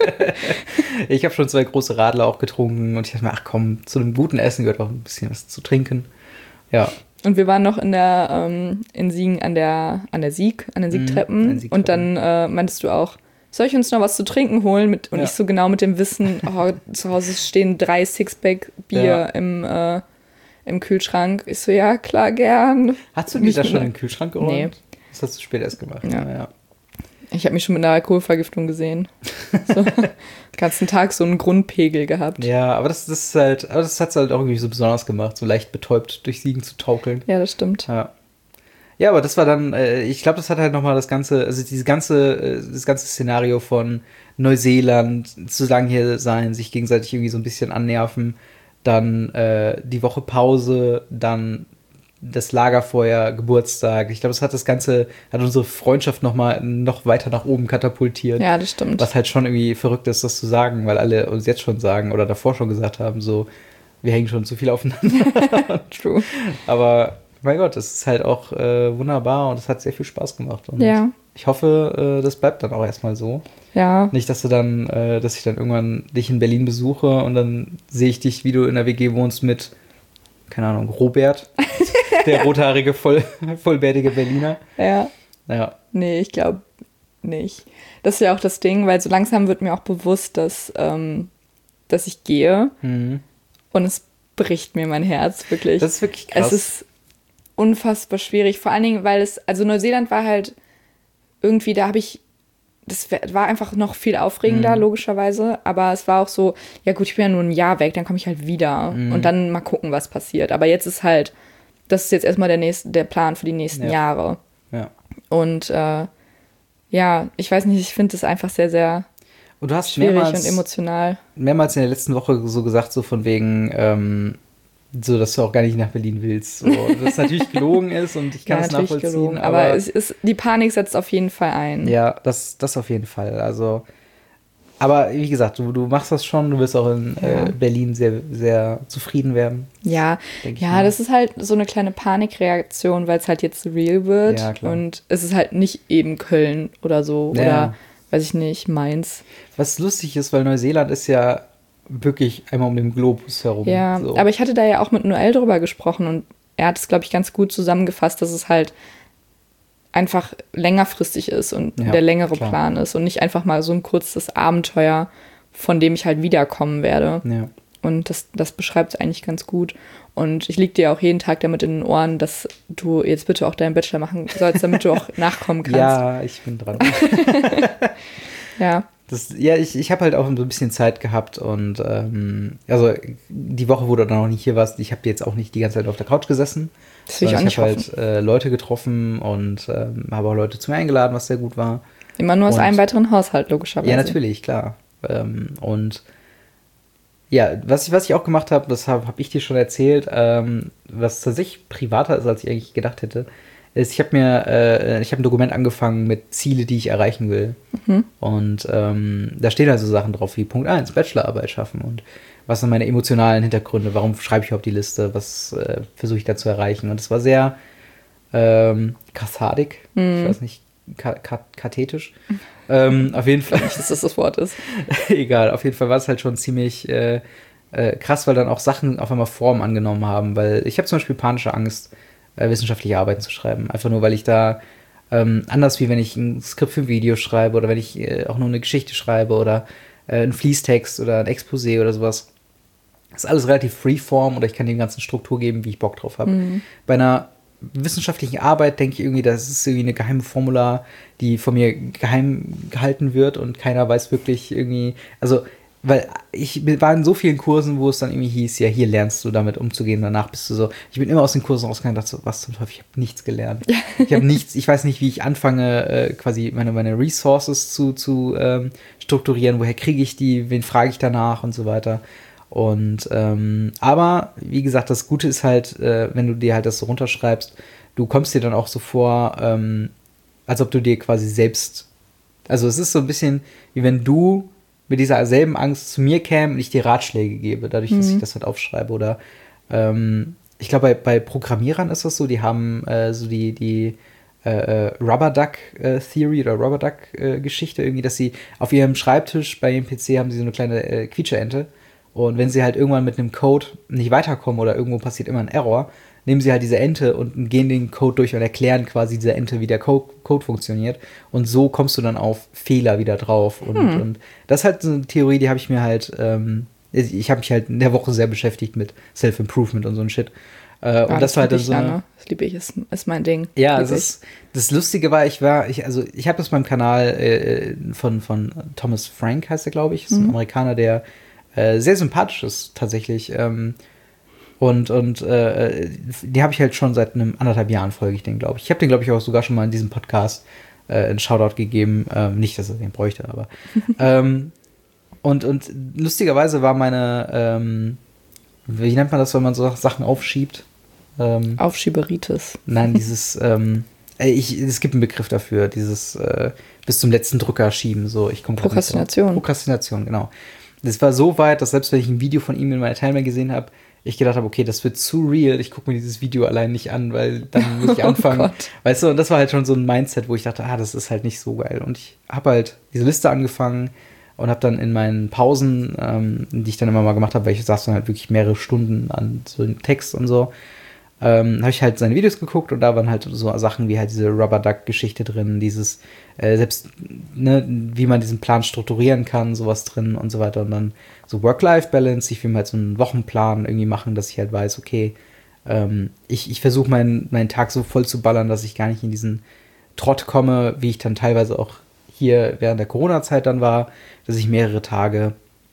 Ich habe schon zwei große Radler auch getrunken und ich dachte mir, ach komm, zu einem guten Essen gehört auch ein bisschen was zu trinken. Ja. Und wir waren noch in der, ähm, in Siegen an der, an der Sieg, an den Siegtreppen. Mhm, Siegtreppen. Und dann äh, meintest du auch, soll ich uns noch was zu trinken holen? Mit, und ja. ich so genau mit dem Wissen, oh, zu Hause stehen drei Sixpack Bier ja. im, äh, im Kühlschrank. Ich so, ja, klar, gern. Hast du die da schon in den Kühlschrank geräumt? Nee. Das hast du später erst gemacht. Ja. Ja. Ich habe mich schon mit einer Alkoholvergiftung gesehen. So, den ganzen Tag so einen Grundpegel gehabt. Ja, aber das, das ist halt, aber das hat es halt auch irgendwie so besonders gemacht, so leicht betäubt durch Siegen zu taukeln. Ja, das stimmt. Ja. Ja, aber das war dann, äh, ich glaube, das hat halt nochmal das ganze, also dieses ganze, äh, das ganze Szenario von Neuseeland, zu lange hier sein, sich gegenseitig irgendwie so ein bisschen annerven, dann äh, die Woche Pause, dann das Lagerfeuer, Geburtstag. Ich glaube, das hat das Ganze, hat unsere Freundschaft nochmal noch weiter nach oben katapultiert. Ja, das stimmt. Was halt schon irgendwie verrückt ist, das zu sagen, weil alle uns jetzt schon sagen oder davor schon gesagt haben, so, wir hängen schon zu viel aufeinander. True. Aber mein Gott, das ist halt auch äh, wunderbar und es hat sehr viel Spaß gemacht. Und ja. ich hoffe, äh, das bleibt dann auch erstmal so. Ja. Nicht, dass du dann, äh, dass ich dann irgendwann dich in Berlin besuche und dann sehe ich dich, wie du in der W G wohnst mit, keine Ahnung, Robert, der rothaarige, voll, vollbärtige Berliner. Ja. Ja. Nee, ich glaube nicht. Das ist ja auch das Ding, weil so langsam wird mir auch bewusst, dass, ähm, dass ich gehe mhm. und es bricht mir mein Herz, wirklich. Das ist wirklich krass. Es ist unfassbar schwierig, vor allen Dingen, weil es, also Neuseeland war halt irgendwie, da habe ich, das war einfach noch viel aufregender, mhm. logischerweise, aber es war auch so, ja gut, ich bin ja nur ein Jahr weg, dann komme ich halt wieder mhm. und dann mal gucken, was passiert. Aber jetzt ist halt, das ist jetzt erstmal der nächste, der Plan für die nächsten ja. Jahre. Ja. Und äh, ja, ich weiß nicht, ich finde das einfach sehr, sehr und du hast schwierig mehrmals, und emotional. Mehrmals in der letzten Woche so gesagt, so von wegen, ähm, so, dass du auch gar nicht nach Berlin willst. So, dass natürlich gelogen ist und ich kann es ja, nachvollziehen. Gelogen, aber aber es ist, die Panik setzt auf jeden Fall ein. Ja, das, das auf jeden Fall. Also, aber wie gesagt, du, du machst das schon, du wirst auch in ja. äh, Berlin sehr, sehr zufrieden werden. Ja, ja, das ist halt so eine kleine Panikreaktion, weil es halt jetzt real wird. Ja, klar. Und es ist halt nicht eben Köln oder so ja. oder, weiß ich nicht, Mainz. Was lustig ist, weil Neuseeland ist ja wirklich einmal um den Globus herum. Ja, so. Aber ich hatte da ja auch mit Noel drüber gesprochen und er hat es, glaube ich, ganz gut zusammengefasst, dass es halt einfach längerfristig ist und ja, der längere klar. Plan ist und nicht einfach mal so ein kurzes Abenteuer, von dem ich halt wiederkommen werde. Ja. Und das, das beschreibt es eigentlich ganz gut. Und ich liege dir auch jeden Tag damit in den Ohren, dass du jetzt bitte auch deinen Bachelor machen sollst, damit du auch nachkommen kannst. Ja, ich bin dran. Ja. Das, ja, ich, ich habe halt auch so ein bisschen Zeit gehabt und ähm, also die Woche, wo du dann noch nicht hier warst, ich habe jetzt auch nicht die ganze Zeit auf der Couch gesessen. Das will ich auch nicht habe halt äh, Leute getroffen und ähm, habe auch Leute zu mir eingeladen, was sehr gut war. Immer nur aus und, einem weiteren Haushalt, logischerweise. Ja, natürlich, klar. Ähm, und ja, was ich, was ich auch gemacht habe, das habe hab ich dir schon erzählt, ähm, was tatsächlich privater ist, als ich eigentlich gedacht hätte, ist, ich habe mir, äh, ich habe ein Dokument angefangen mit Ziele, die ich erreichen will. Mhm. Und ähm, da stehen also Sachen drauf wie Punkt eins, Bachelorarbeit schaffen und was sind meine emotionalen Hintergründe, warum schreibe ich auf die Liste, was äh, versuche ich da zu erreichen. Und es war sehr ähm, kathartik, mhm. ich weiß nicht, ka- ka- kathetisch. ähm, auf jeden Fall. Nicht, dass das das Wort ist. Egal, auf jeden Fall war es halt schon ziemlich äh, äh, krass, weil dann auch Sachen auf einmal Form angenommen haben, weil ich habe zum Beispiel panische Angst, äh, wissenschaftliche Arbeiten zu schreiben. Einfach nur, weil ich da ähm, anders wie wenn ich ein Skript für ein Video schreibe oder wenn ich äh, auch nur eine Geschichte schreibe oder äh, einen Fließtext oder ein Exposé oder sowas. Das ist alles relativ freeform oder ich kann dem ganzen Struktur geben, wie ich Bock drauf habe. Mhm. Bei einer wissenschaftlichen Arbeit denke ich irgendwie, das ist irgendwie eine geheime Formula, die von mir geheim gehalten wird und keiner weiß wirklich irgendwie, also weil ich war in so vielen Kursen, wo es dann irgendwie hieß, ja, hier lernst du damit umzugehen, danach bist du so, ich bin immer aus den Kursen rausgegangen und dachte so, was zum Teufel, ich habe nichts gelernt. Ich habe nichts, ich weiß nicht, wie ich anfange, äh, quasi meine, meine Resources zu, zu ähm, strukturieren, woher kriege ich die, wen frage ich danach und so weiter. Und, ähm, aber, wie gesagt, das Gute ist halt, äh, wenn du dir halt das so runterschreibst, du kommst dir dann auch so vor, ähm, als ob du dir quasi selbst, also es ist so ein bisschen, wie wenn du mit dieser selben Angst zu mir käme und ich dir Ratschläge gebe, dadurch, dass Mhm. ich das halt aufschreibe. Oder ähm, ich glaube, bei, bei Programmierern ist das so, die haben äh, so die, die äh, Rubber Duck äh, Theory oder Rubber Duck äh, Geschichte irgendwie, dass sie auf ihrem Schreibtisch bei ihrem P C haben sie so eine kleine äh, Quietscheente. Und wenn sie halt irgendwann mit einem Code nicht weiterkommen oder irgendwo passiert immer ein Error, nehmen sie halt diese Ente und gehen den Code durch und erklären quasi dieser Ente, wie der Code, Code funktioniert. Und so kommst du dann auf Fehler wieder drauf. Und, Hm. und das ist halt so eine Theorie, die habe ich mir halt, ähm, ich habe mich halt in der Woche sehr beschäftigt mit Self-Improvement und so ein Shit. Äh, und Ah, das, war halt lieb dann ich so eine, lange. Das liebe ich, ist, ist mein Ding. ja, Lieb es ich. ist, das Lustige war, ich war, ich, also ich habe das beim Kanal äh, von, von Thomas Frank, heißt er, glaube ich, ist ein Mhm. Amerikaner, der äh, sehr sympathisch ist, tatsächlich. Ähm, und und äh, die habe ich halt schon seit einem anderthalb Jahren folge ich den, glaube ich. Ich habe den, glaube ich, auch sogar schon mal in diesem Podcast äh, einen Shoutout gegeben. Ähm, nicht, dass er den bräuchte, aber. ähm, und, und lustigerweise war meine, ähm, wie nennt man das, wenn man so Sachen aufschiebt? Ähm, Aufschieberitis. Nein, dieses, ähm, ey, ich, es gibt einen Begriff dafür, dieses äh, bis zum letzten Drücker schieben, so, ich komme Prokrastination. Prokrastination, genau. Das war so weit, dass selbst wenn ich ein Video von ihm in meiner Timeline gesehen habe, ich gedacht habe, okay, das wird zu real, ich gucke mir dieses Video allein nicht an, weil dann muss ich anfangen. Oh Gott. Weißt du, und das war halt schon so ein Mindset, wo ich dachte, ah, das ist halt nicht so geil. Und ich habe halt diese Liste angefangen und habe dann in meinen Pausen, ähm, die ich dann immer mal gemacht habe, weil ich saß dann halt wirklich mehrere Stunden an so einem Text und so, ähm, habe ich halt seine Videos geguckt und da waren halt so Sachen wie halt diese Rubber Duck Geschichte drin, dieses äh, selbst, ne, wie man diesen Plan strukturieren kann, sowas drin und so weiter und dann so Work-Life-Balance, ich will mir halt so einen Wochenplan irgendwie machen, dass ich halt weiß, okay, ähm, ich, ich versuche meinen, meinen Tag so voll zu ballern, dass ich gar nicht in diesen Trott komme, wie ich dann teilweise auch hier während der Corona-Zeit dann war, dass ich mehrere Tage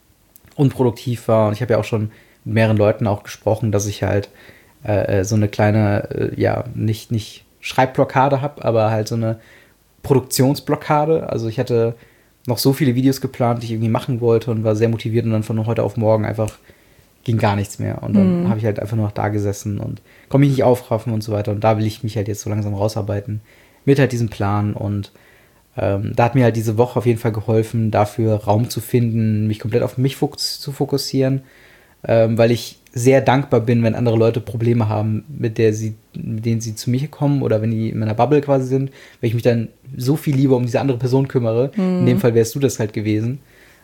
unproduktiv war und ich habe ja auch schon mit mehreren Leuten auch gesprochen, dass ich halt äh, so eine kleine, äh, ja, nicht, nicht Schreibblockade habe, aber halt so eine Produktionsblockade. Also ich hatte noch so viele Videos geplant, die ich irgendwie machen wollte und war sehr motiviert und dann von heute auf morgen einfach ging gar nichts mehr. Und dann Mhm. habe ich halt einfach nur noch da gesessen und konnte mich nicht aufraffen und so weiter. Und da will ich mich halt jetzt so langsam rausarbeiten mit halt diesem Plan. Und ähm, da hat mir halt diese Woche auf jeden Fall geholfen, dafür Raum zu finden, mich komplett auf mich fokus- zu fokussieren, ähm, weil ich sehr dankbar bin, wenn andere Leute Probleme haben, mit, der sie, mit denen sie zu mir kommen oder wenn die in meiner Bubble quasi sind, weil ich mich dann so viel lieber um diese andere Person kümmere. Mhm. In dem Fall wärst du das halt gewesen.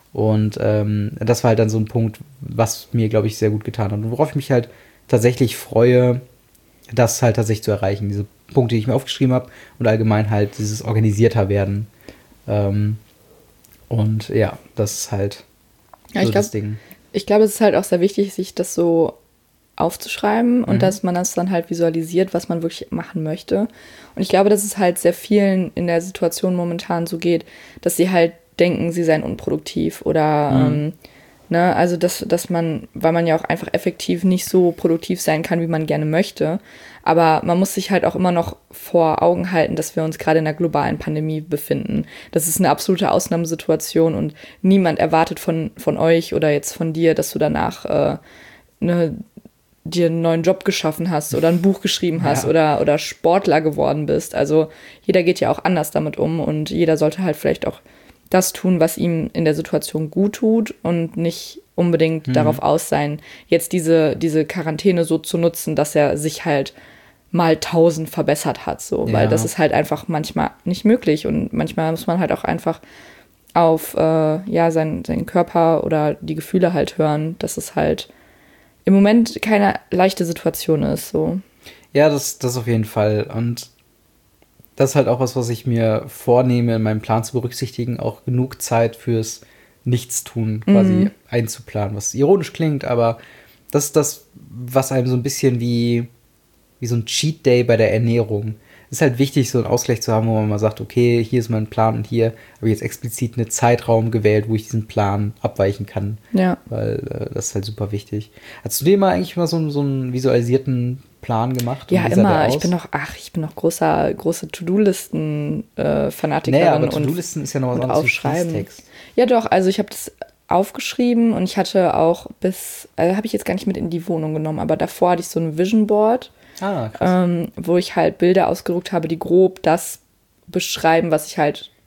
Und ähm, das war halt dann so ein Punkt, was mir, glaube ich, sehr gut getan hat. Und worauf ich mich halt tatsächlich freue, das halt tatsächlich zu erreichen. Diese Punkte, die ich mir aufgeschrieben habe und allgemein halt dieses organisierter werden. Ähm, und ja, das ist halt Ja, so ich glaub, das Ding. Ich glaube, es ist halt auch sehr wichtig, sich das so aufzuschreiben und Mhm. dass man das dann halt visualisiert, was man wirklich machen möchte. Und ich glaube, dass es halt sehr vielen in der Situation momentan so geht, dass sie halt denken, sie seien unproduktiv oder Mhm. ähm, ne, also dass, dass man, weil man ja auch einfach effektiv nicht so produktiv sein kann, wie man gerne möchte. Aber man muss sich halt auch immer noch vor Augen halten, dass wir uns gerade in einer globalen Pandemie befinden. Das ist eine absolute Ausnahmesituation und niemand erwartet von, von euch oder jetzt von dir, dass du danach äh, ne, dir einen neuen Job geschaffen hast oder ein Buch geschrieben hast Ja. oder, oder Sportler geworden bist. Also jeder geht ja auch anders damit um und jeder sollte halt vielleicht auch das tun, was ihm in der Situation gut tut und nicht unbedingt Mhm. darauf aus sein, jetzt diese, diese Quarantäne so zu nutzen, dass er sich halt mal tausend verbessert hat, so, Ja. weil das ist halt einfach manchmal nicht möglich und manchmal muss man halt auch einfach auf äh, ja, sein, seinen Körper oder die Gefühle halt hören, dass es halt im Moment keine leichte Situation ist, so. Ja, das, das auf jeden Fall. Und das ist halt auch was, was ich mir vornehme, in meinem Plan zu berücksichtigen, auch genug Zeit fürs Nichtstun quasi Mhm. einzuplanen, was ironisch klingt, aber das ist das, was einem so ein bisschen wie, wie so ein Cheat Day bei der Ernährung. Es ist halt wichtig, so einen Ausgleich zu haben, wo man mal sagt, okay, hier ist mein Plan und hier habe ich jetzt explizit einen Zeitraum gewählt, wo ich diesen Plan abweichen kann, Ja. weil äh, das ist halt super wichtig. Hast du dir mal eigentlich mal so, so einen visualisierten Plan gemacht? Ja, Und wie sah der immer. aus? Ich bin noch, ach, ich bin noch großer, große To-Do-Listen-Fanatikerin. Naja, aber und, To-Do-Listen ist ja noch was und anderes als aufschreiben. Fließtext. Ja, doch, also ich habe das aufgeschrieben und ich hatte auch bis, also habe ich jetzt gar nicht mit in die Wohnung genommen, aber davor hatte ich so ein Vision Board, Ah, krass. ähm, wo ich halt Bilder ausgedruckt habe, die grob das beschreiben, was ich halt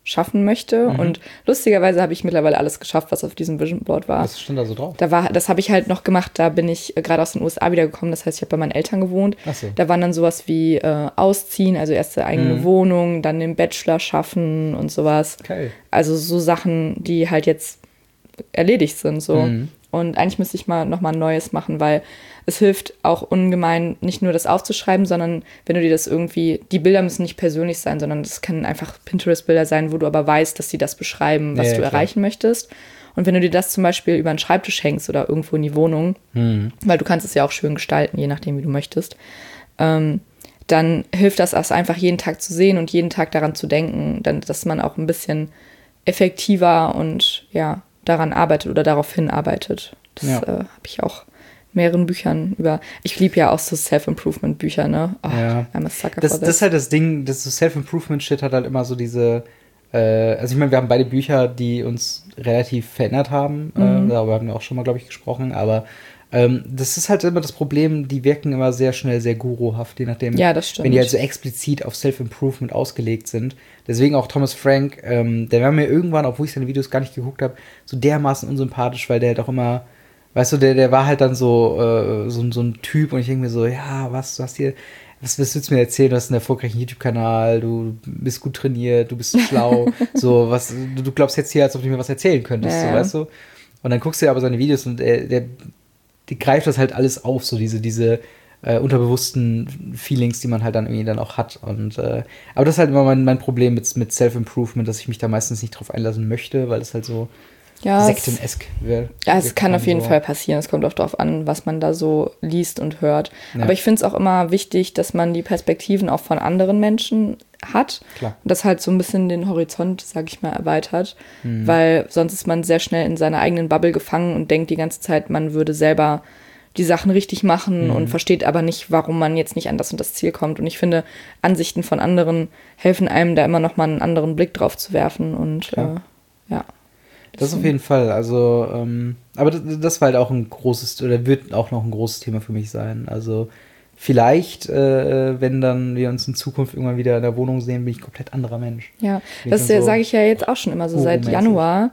schaffen möchte. Mhm. Und lustigerweise habe ich mittlerweile alles geschafft, was auf diesem Vision Board war. Was stand da so drauf? Da war, das habe ich halt noch gemacht, da bin ich äh, gerade aus den U S A wiedergekommen, das heißt, ich habe bei meinen Eltern gewohnt. Ach so. Da waren dann sowas wie äh, Ausziehen, also erste eigene Mhm. Wohnung, dann den Bachelor schaffen und sowas. Geil. Also so Sachen, die halt jetzt erledigt sind, so. Mhm. Und eigentlich müsste ich mal nochmal ein neues machen, weil es hilft auch ungemein, nicht nur das aufzuschreiben, sondern wenn du dir das irgendwie, die Bilder müssen nicht persönlich sein, sondern das können einfach Pinterest-Bilder sein, wo du aber weißt, dass sie das beschreiben, was Ja, du klar. erreichen möchtest. Und wenn du dir das zum Beispiel über einen Schreibtisch hängst oder irgendwo in die Wohnung, Mhm. weil du kannst es ja auch schön gestalten, je nachdem, wie du möchtest, ähm, dann hilft das, das einfach jeden Tag zu sehen und jeden Tag daran zu denken, dann, dass man auch ein bisschen effektiver und ja, daran arbeitet oder darauf hinarbeitet. Das Ja. äh, habe ich auch in mehreren Büchern über. Ich liebe ja auch so Self-Improvement-Bücher, ne? Oh, Ja. I'm a sucker Das, for das this. ist halt das Ding, das so Self-Improvement-Shit hat halt immer so diese, äh, also ich meine, wir haben beide Bücher, die uns relativ verändert haben, Mhm. äh, darüber haben wir auch schon mal, glaube ich, gesprochen, aber ähm, das ist halt immer das Problem, die wirken immer sehr schnell sehr guruhaft, je nachdem, Ja, das stimmt. wenn die halt so explizit auf Self-Improvement ausgelegt sind. Deswegen auch Thomas Frank, ähm, der war mir irgendwann, obwohl ich seine Videos gar nicht geguckt habe, so dermaßen unsympathisch, weil der halt auch immer, weißt du, der, der war halt dann so, äh, so, so ein Typ und ich denke mir so, ja, was, du hast hier, was, was willst du mir erzählen? Du hast einen erfolgreichen YouTube-Kanal, du bist gut trainiert, du bist schlau, so, was, du, du glaubst jetzt hier, als ob du mir was erzählen könntest, Ja. so, weißt du? Und dann guckst du dir aber seine Videos und er, der, die greift das halt alles auf, so diese, diese äh, unterbewussten Feelings, die man halt dann irgendwie dann auch hat. Und äh, aber das ist halt immer mein, mein Problem mit, mit Self-Improvement, dass ich mich da meistens nicht drauf einlassen möchte, weil es halt so ja, es, sektenesk wird. ja, es kann auf jeden so. Fall passieren. Es kommt auch darauf an, was man da so liest und hört. Ja. Aber ich finde es auch immer wichtig, dass man die Perspektiven auch von anderen Menschen hat. Klar. Und das halt so ein bisschen den Horizont, sag ich mal, erweitert. Mhm. Weil sonst ist man sehr schnell in seiner eigenen Bubble gefangen und denkt die ganze Zeit, man würde selber die Sachen richtig machen Mhm. und versteht aber nicht, warum man jetzt nicht an das und das Ziel kommt. Und ich finde, Ansichten von anderen helfen einem da immer noch mal einen anderen Blick drauf zu werfen. Und äh, ja. Das auf jeden Fall. Also, ähm, aber das, das war halt auch ein großes, oder wird auch noch ein großes Thema für mich sein. Also, vielleicht, äh, wenn dann wir uns in Zukunft irgendwann wieder in der Wohnung sehen, bin ich ein komplett anderer Mensch. Ja, Bin das ich dann ja, so sage ich ja jetzt auch schon immer so seit Guru-mäßig. Januar.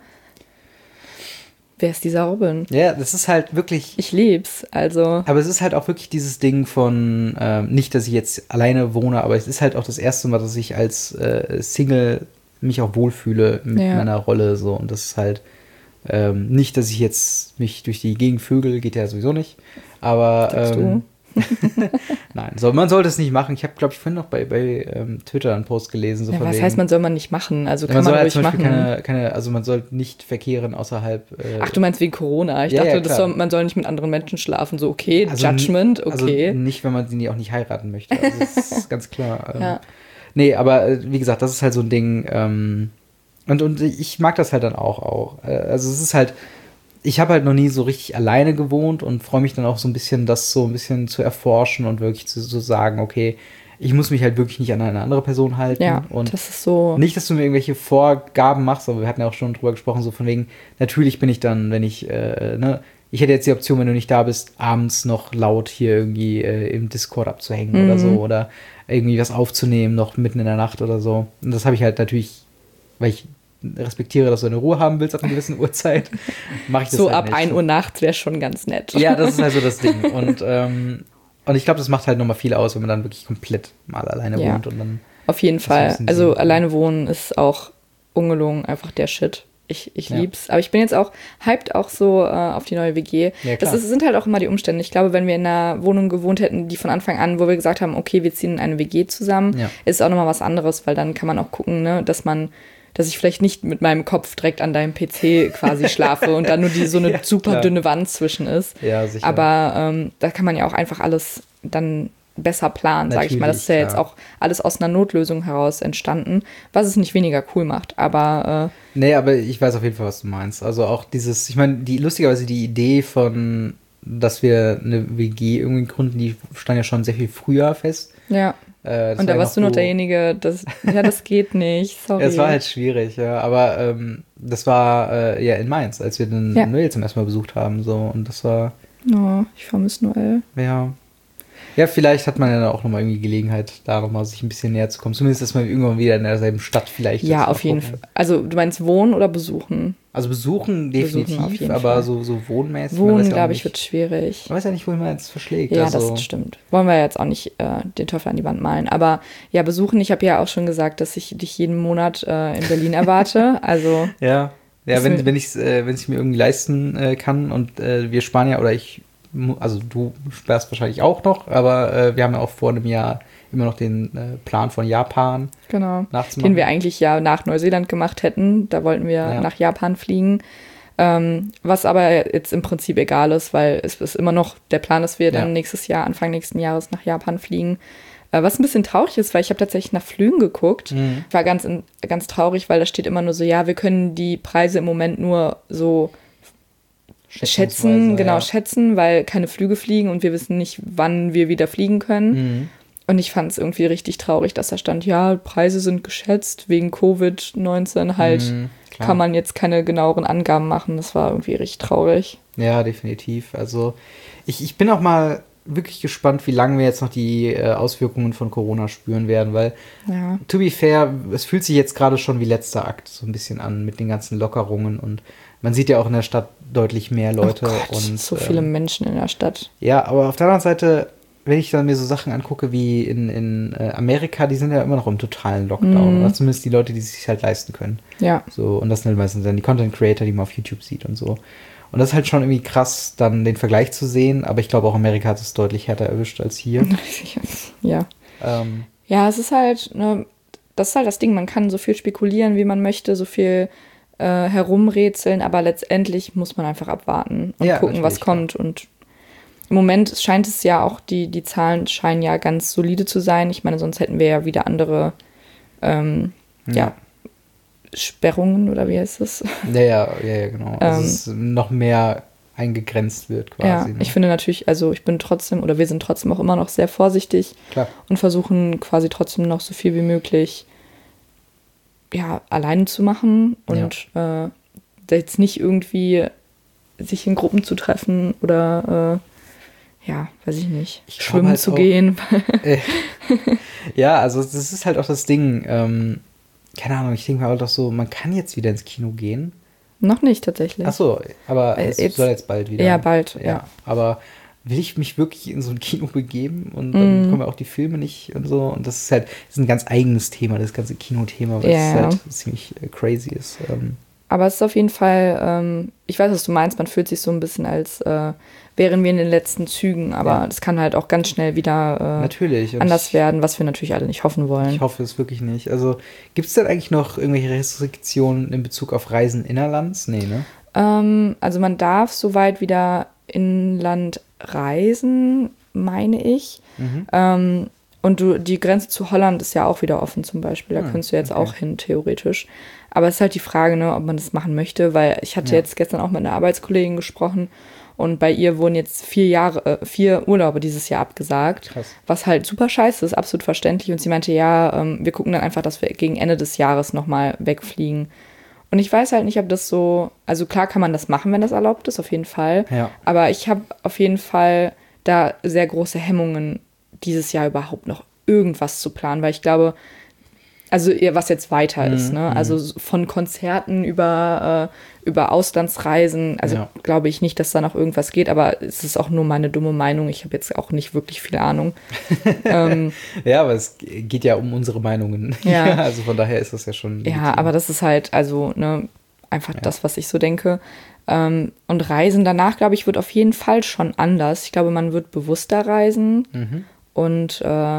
Wer ist dieser Robin? Ja, das ist halt wirklich. Ich lieb's. Also, Aber es ist halt auch wirklich dieses Ding von, ähm, nicht, dass ich jetzt alleine wohne, aber es ist halt auch das erste Mal, dass ich als äh, Single mich auch wohlfühle mit Ja. meiner Rolle so. Und das ist halt ähm, nicht, dass ich jetzt mich durch die Gegend vögel, geht ja sowieso nicht. Aber Sagst ähm, nein, so, man sollte es nicht machen. Ich habe, glaube ich, vorhin noch bei, bei ähm, Twitter einen Post gelesen. So ja, von was wegen, heißt, man soll man nicht machen? Also man kann man, soll halt ruhig zum Beispiel machen. keine, keine, also man soll nicht verkehren außerhalb. Äh, Ach, du meinst wegen Corona? Ich Ja, dachte, ja, das klar. soll, man soll nicht mit anderen Menschen schlafen. So, okay, Also Judgment, n- okay. Also nicht, wenn man sie auch nicht heiraten möchte. Also das ist ganz klar. Ähm, Ja. Nee, aber äh, wie gesagt, das ist halt so ein Ding. Ähm, und, und ich mag das halt dann auch. auch. Äh, also es ist halt, ich habe halt noch nie so richtig alleine gewohnt und freue mich dann auch so ein bisschen, das so ein bisschen zu erforschen und wirklich zu so sagen, okay, ich muss mich halt wirklich nicht an eine andere Person halten. Ja, und das ist so. nicht, dass du mir irgendwelche Vorgaben machst, aber wir hatten ja auch schon drüber gesprochen, so von wegen, natürlich bin ich dann, wenn ich, äh, ne, ich hätte jetzt die Option, wenn du nicht da bist, abends noch laut hier irgendwie äh, im Discord abzuhängen Mhm. oder so oder irgendwie was aufzunehmen, noch mitten in der Nacht oder so. Und das habe ich halt natürlich, weil ich respektiere, dass du eine Ruhe haben willst ab einer gewissen Uhrzeit, mache ich das So halt ab nicht. ein Uhr nachts wäre schon ganz nett. Ja, das ist halt so das Ding. Und, ähm, und ich glaube, das macht halt nochmal viel aus, wenn man dann wirklich komplett mal alleine Ja. wohnt und dann. Auf jeden Das ist ein Fall. bisschen Also so. alleine wohnen ist auch ungelogen einfach der Shit. Ich, ich Ja. lieb's. Aber ich bin jetzt auch hyped auch so äh, auf die neue W G. Ja, das klar. ist, sind halt auch immer die Umstände. Ich glaube, wenn wir in einer Wohnung gewohnt hätten, die von Anfang an, wo wir gesagt haben, okay, wir ziehen in eine W G zusammen, Ja. ist auch nochmal was anderes, weil dann kann man auch gucken, ne, dass man, dass ich vielleicht nicht mit meinem Kopf direkt an deinem P C quasi schlafe und dann nur die so eine Ja, super klar. dünne Wand zwischen ist. Ja, sicher. Aber ähm, da kann man ja auch einfach alles dann besser planen, sage ich mal. Das ist ja Natürlich, jetzt klar. auch alles aus einer Notlösung heraus entstanden, was es nicht weniger cool macht. Aber Nee, aber ich weiß auf jeden Fall, was du meinst. Also auch dieses, ich meine, die lustigerweise die Idee von, dass wir eine W G irgendwie gründen, die stand ja schon sehr viel früher fest. äh, ja. Äh, das Und da war ja warst du noch so- derjenige, das, ja, das geht nicht, sorry. Es war halt schwierig, ja. Aber ähm, das war äh, ja in Mainz, als wir den Ja. Noel zum ersten Mal besucht haben. So. Und das war, Oh, ich vermisse Noel. ja. Ja, vielleicht hat man ja dann auch nochmal irgendwie Gelegenheit, da nochmal sich ein bisschen näher zu kommen. Zumindest, dass man irgendwann wieder in derselben Stadt vielleicht. Ja, auf jeden Fall. Also du meinst wohnen oder besuchen? Also besuchen definitiv, besuchen auf jeden aber Fall. so so wohnmäßig. Wohnen, glaube ich, wird schwierig. Man weiß ja nicht, wohin man jetzt verschlägt. Ja, also. das stimmt. Wollen wir jetzt auch nicht äh, den Teufel an die Wand malen. Aber ja, besuchen, ich habe ja auch schon gesagt, dass ich dich jeden Monat äh, in Berlin erwarte. Also ja, ja wenn, wenn ich es äh, wenn ich mir irgendwie leisten äh, kann und äh, wir sparen ja, oder ich, also du sparst wahrscheinlich auch noch, aber äh, wir haben ja auch vor einem Jahr immer noch den äh, Plan von Japan. Genau, den wir eigentlich ja nach Neuseeland gemacht hätten. Da wollten wir ja. nach Japan fliegen. Ähm, was aber jetzt im Prinzip egal ist, weil es ist immer noch der Plan, dass wir dann ja. nächstes Jahr, Anfang nächsten Jahres nach Japan fliegen. Äh, was ein bisschen traurig ist, weil ich habe tatsächlich nach Flügen geguckt. Mhm. War ganz, in, ganz traurig, weil da steht immer nur so, ja, wir können die Preise im Moment nur so schätzen, genau, ja. schätzen, weil keine Flüge fliegen und wir wissen nicht, wann wir wieder fliegen können. Mhm. Und ich fand es irgendwie richtig traurig, dass da stand, ja, Preise sind geschätzt, wegen Covid neunzehn halt mhm, kann man jetzt keine genaueren Angaben machen. Das war irgendwie richtig traurig. Ja, definitiv. Also ich, ich bin auch mal wirklich gespannt, wie lange wir jetzt noch die äh, Auswirkungen von Corona spüren werden, weil, ja. to be fair, es fühlt sich jetzt gerade schon wie letzter Akt so ein bisschen an mit den ganzen Lockerungen und man sieht ja auch in der Stadt deutlich mehr Leute. Oh Gott, und so viele ähm, Menschen in der Stadt. Ja, aber auf der anderen Seite, wenn ich dann mir so Sachen angucke wie in, in äh, Amerika, die sind ja immer noch im totalen Lockdown. Mm. Oder zumindest die Leute, die es sich halt leisten können. Ja. So, und das sind halt meistens dann die Content Creator, die man auf YouTube sieht und so. Und das ist halt schon irgendwie krass, dann den Vergleich zu sehen. Aber ich glaube, auch Amerika hat es deutlich härter erwischt als hier. ja. Ähm. Ja, es ist halt, ne, das ist halt das Ding. Man kann so viel spekulieren, wie man möchte, so viel äh, herumrätseln. Aber letztendlich muss man einfach abwarten und ja, gucken, was kommt. Ja. Und im Moment scheint es ja auch, die, die Zahlen scheinen ja ganz solide zu sein. Ich meine, sonst hätten wir ja wieder andere ähm, ja. ja, Sperrungen oder wie heißt das? Ja, ja, ja, ja genau. Also ähm, es noch mehr eingegrenzt wird quasi. Ja, ne? Ich finde natürlich, also ich bin trotzdem, oder wir sind trotzdem auch immer noch sehr vorsichtig. Klar. Und versuchen quasi trotzdem noch so viel wie möglich ja, alleine zu machen und ja. äh, jetzt nicht irgendwie sich in Gruppen zu treffen oder äh, ja, weiß ich nicht, ich schwimmen halt zu auch, gehen. Äh, ja, also das ist halt auch das Ding. Ähm, keine Ahnung, ich denke mir halt auch so, man kann jetzt wieder ins Kino gehen. Noch nicht tatsächlich. Ach so, aber es jetzt, soll jetzt bald wieder. Ja, bald, ja. ja. Aber will ich mich wirklich in so ein Kino begeben und dann mm. kommen ja auch die Filme nicht und so. Und das ist halt das ist ein ganz eigenes Thema, das ganze Kinothema, weil ja, es halt ja. ziemlich äh, crazy ist. Ähm, Aber es ist auf jeden Fall, ähm, ich weiß, was du meinst, man fühlt sich so ein bisschen, als äh, wären wir in den letzten Zügen, aber ja. das kann halt auch ganz schnell wieder äh, natürlich. anders werden, was wir natürlich alle nicht hoffen wollen. Ich hoffe es wirklich nicht. Also gibt es denn eigentlich noch irgendwelche Restriktionen in Bezug auf Reisen innerlands? Nee, ne? Ähm, also man darf soweit wieder inland reisen, meine ich. Mhm. Ähm, und du, die Grenze zu Holland ist ja auch wieder offen zum Beispiel, da hm, könntest du jetzt okay. auch hin, theoretisch. Aber es ist halt die Frage, ne, ob man das machen möchte, weil ich hatte ja. jetzt gestern auch mit einer Arbeitskollegin gesprochen und bei ihr wurden jetzt vier Jahre, äh, vier Urlaube dieses Jahr abgesagt, Krass. Was halt super scheiße ist, absolut verständlich. Und sie meinte, ja, ähm, wir gucken dann einfach, dass wir gegen Ende des Jahres nochmal wegfliegen. Und ich weiß halt nicht, ob das so, also klar kann man das machen, wenn das erlaubt ist, auf jeden Fall. Ja. Aber ich habe auf jeden Fall da sehr große Hemmungen, dieses Jahr überhaupt noch irgendwas zu planen, weil ich glaube, also was jetzt weiter ist, ne? Also von Konzerten über, äh, über Auslandsreisen, also ja. glaube ich nicht, dass da noch irgendwas geht, aber es ist auch nur meine dumme Meinung. Ich habe jetzt auch nicht wirklich viel Ahnung. ähm, ja, aber es geht ja um unsere Meinungen. Ja. Also von daher ist das ja schon legitim. Ja, aber das ist halt, also ne, einfach ja. das, was ich so denke. Ähm, und Reisen danach, glaube ich, wird auf jeden Fall schon anders. Ich glaube, man wird bewusster reisen mhm. und äh,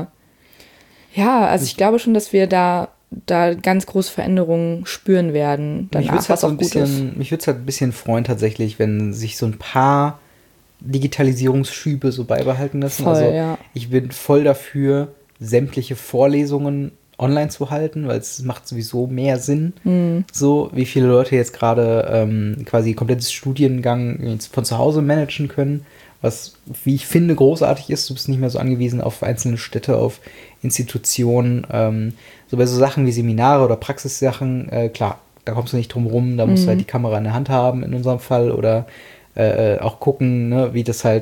ja, also ich glaube schon, dass wir da, da ganz große Veränderungen spüren werden. Danach, mich was halt auch gut bisschen, ist. Mich würde es halt ein bisschen freuen tatsächlich, wenn sich so ein paar Digitalisierungsschübe so beibehalten lassen. Voll, also ja. ich bin voll dafür, sämtliche Vorlesungen online zu halten, weil es macht sowieso mehr Sinn. Mhm. So, wie viele Leute jetzt gerade ähm, quasi komplettes Studiengang von zu Hause managen können. Was, wie ich finde, großartig ist. Du bist nicht mehr so angewiesen auf einzelne Städte, auf Institutionen. Ähm, so bei so Sachen wie Seminare oder Praxissachen, äh, klar, da kommst du nicht drum rum. Da musst mhm. du halt die Kamera in der Hand haben in unserem Fall oder äh, auch gucken, ne, wie das halt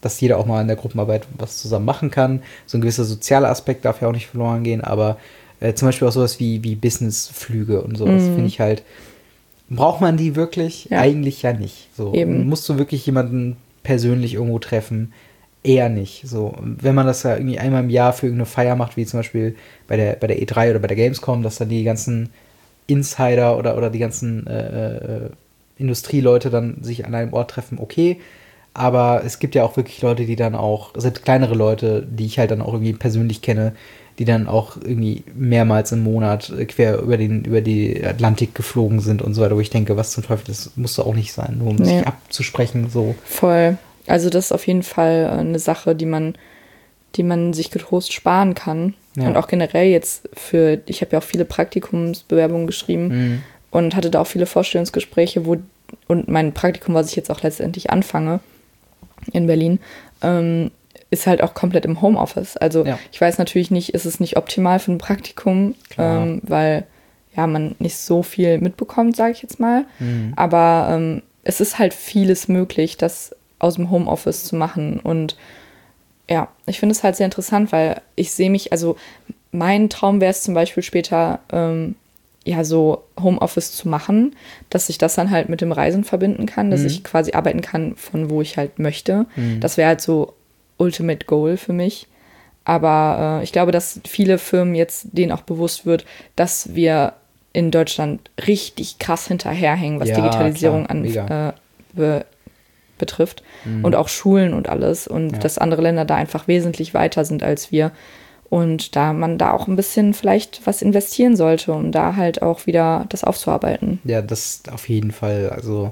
dass jeder auch mal in der Gruppenarbeit was zusammen machen kann. So ein gewisser sozialer Aspekt darf ja auch nicht verloren gehen, aber äh, zum Beispiel auch sowas wie, wie Businessflüge und sowas, mm. finde ich halt, braucht man die wirklich? Ja. Eigentlich ja nicht. So, Eben. Musst du wirklich jemanden persönlich irgendwo treffen? Eher nicht. So, wenn man das ja irgendwie einmal im Jahr für irgendeine Feier macht, wie zum Beispiel bei der, bei der E drei oder bei der Gamescom, dass dann die ganzen Insider oder, oder die ganzen äh, äh, Industrieleute dann sich an einem Ort treffen, okay. Aber es gibt ja auch wirklich Leute, die dann auch, selbst kleinere Leute, die ich halt dann auch irgendwie persönlich kenne, die dann auch irgendwie mehrmals im Monat quer über den über die Atlantik geflogen sind und so weiter, wo ich denke, was zum Teufel, das musste auch nicht sein, nur um nee. sich abzusprechen. So. Voll. Also das ist auf jeden Fall eine Sache, die man, die man sich getrost sparen kann. Ja. Und auch generell jetzt für, ich habe ja auch viele Praktikumsbewerbungen geschrieben mhm. und hatte da auch viele Vorstellungsgespräche, wo, und mein Praktikum, was ich jetzt auch letztendlich anfange in Berlin, ähm, ist halt auch komplett im Homeoffice. Also ja. ich weiß natürlich nicht, ist es nicht optimal für ein Praktikum, ähm, weil ja man nicht so viel mitbekommt, sage ich jetzt mal. Mhm. Aber ähm, es ist halt vieles möglich, das aus dem Homeoffice zu machen. Und ja, ich finde es halt sehr interessant, weil ich sehe mich, also mein Traum wäre es zum Beispiel später, ähm, ja, so Homeoffice zu machen, dass ich das dann halt mit dem Reisen verbinden kann, dass mhm. ich quasi arbeiten kann, von wo ich halt möchte. Mhm. Das wäre halt so Ultimate Goal für mich. Aber äh, ich glaube, dass viele Firmen jetzt denen auch bewusst wird, dass wir in Deutschland richtig krass hinterherhängen, was ja, Digitalisierung klar, an, äh, be- betrifft. Mhm. Und auch Schulen und alles. Und ja. dass andere Länder da einfach wesentlich weiter sind als wir. Und da man da auch ein bisschen vielleicht was investieren sollte, um da halt auch wieder das aufzuarbeiten. Ja, das auf jeden Fall. Also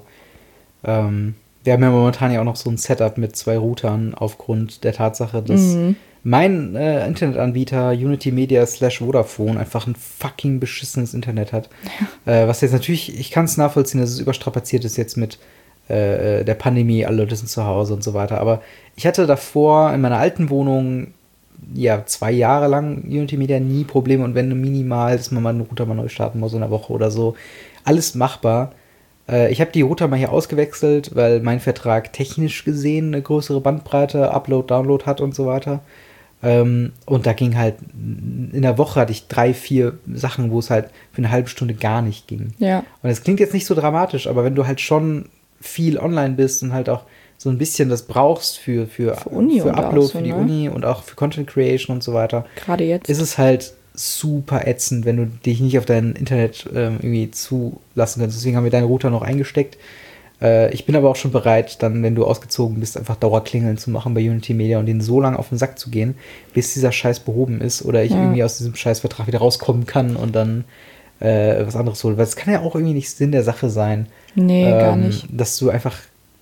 ähm wir haben ja momentan ja auch noch so ein Setup mit zwei Routern aufgrund der Tatsache, dass mhm. mein äh, Internetanbieter Unity Media slash Vodafone einfach ein fucking beschissenes Internet hat. Ja. Äh, was jetzt natürlich, ich kann es nachvollziehen, dass es überstrapaziert ist jetzt mit äh, der Pandemie, alle Leute sind zu Hause und so weiter. Aber ich hatte davor in meiner alten Wohnung ja zwei Jahre lang Unity Media nie Probleme und wenn minimal, dass man mal einen Router mal neu starten muss in einer Woche oder so. Alles machbar. Ich habe die Router mal hier ausgewechselt, weil mein Vertrag technisch gesehen eine größere Bandbreite, Upload, Download hat und so weiter. Und da ging halt, in der Woche hatte ich drei, vier Sachen, wo es halt für eine halbe Stunde gar nicht ging. Ja. Und das klingt jetzt nicht so dramatisch, aber wenn du halt schon viel online bist und halt auch so ein bisschen das brauchst für, für, für, Uni für Upload, so, für die ne? Uni und auch für Content Creation und so weiter. Gerade jetzt. Ist es halt super ätzend, wenn du dich nicht auf dein Internet ähm, irgendwie zulassen kannst. Deswegen haben wir deinen Router noch eingesteckt. Äh, ich bin aber auch schon bereit, dann, wenn du ausgezogen bist, einfach Dauerklingeln zu machen bei Unity Media und denen so lange auf den Sack zu gehen, bis dieser Scheiß behoben ist oder ich ja. irgendwie aus diesem Scheißvertrag wieder rauskommen kann und dann äh, was anderes holen. Weil es kann ja auch irgendwie nicht Sinn der Sache sein. Nee, ähm, gar nicht. Dass du einfach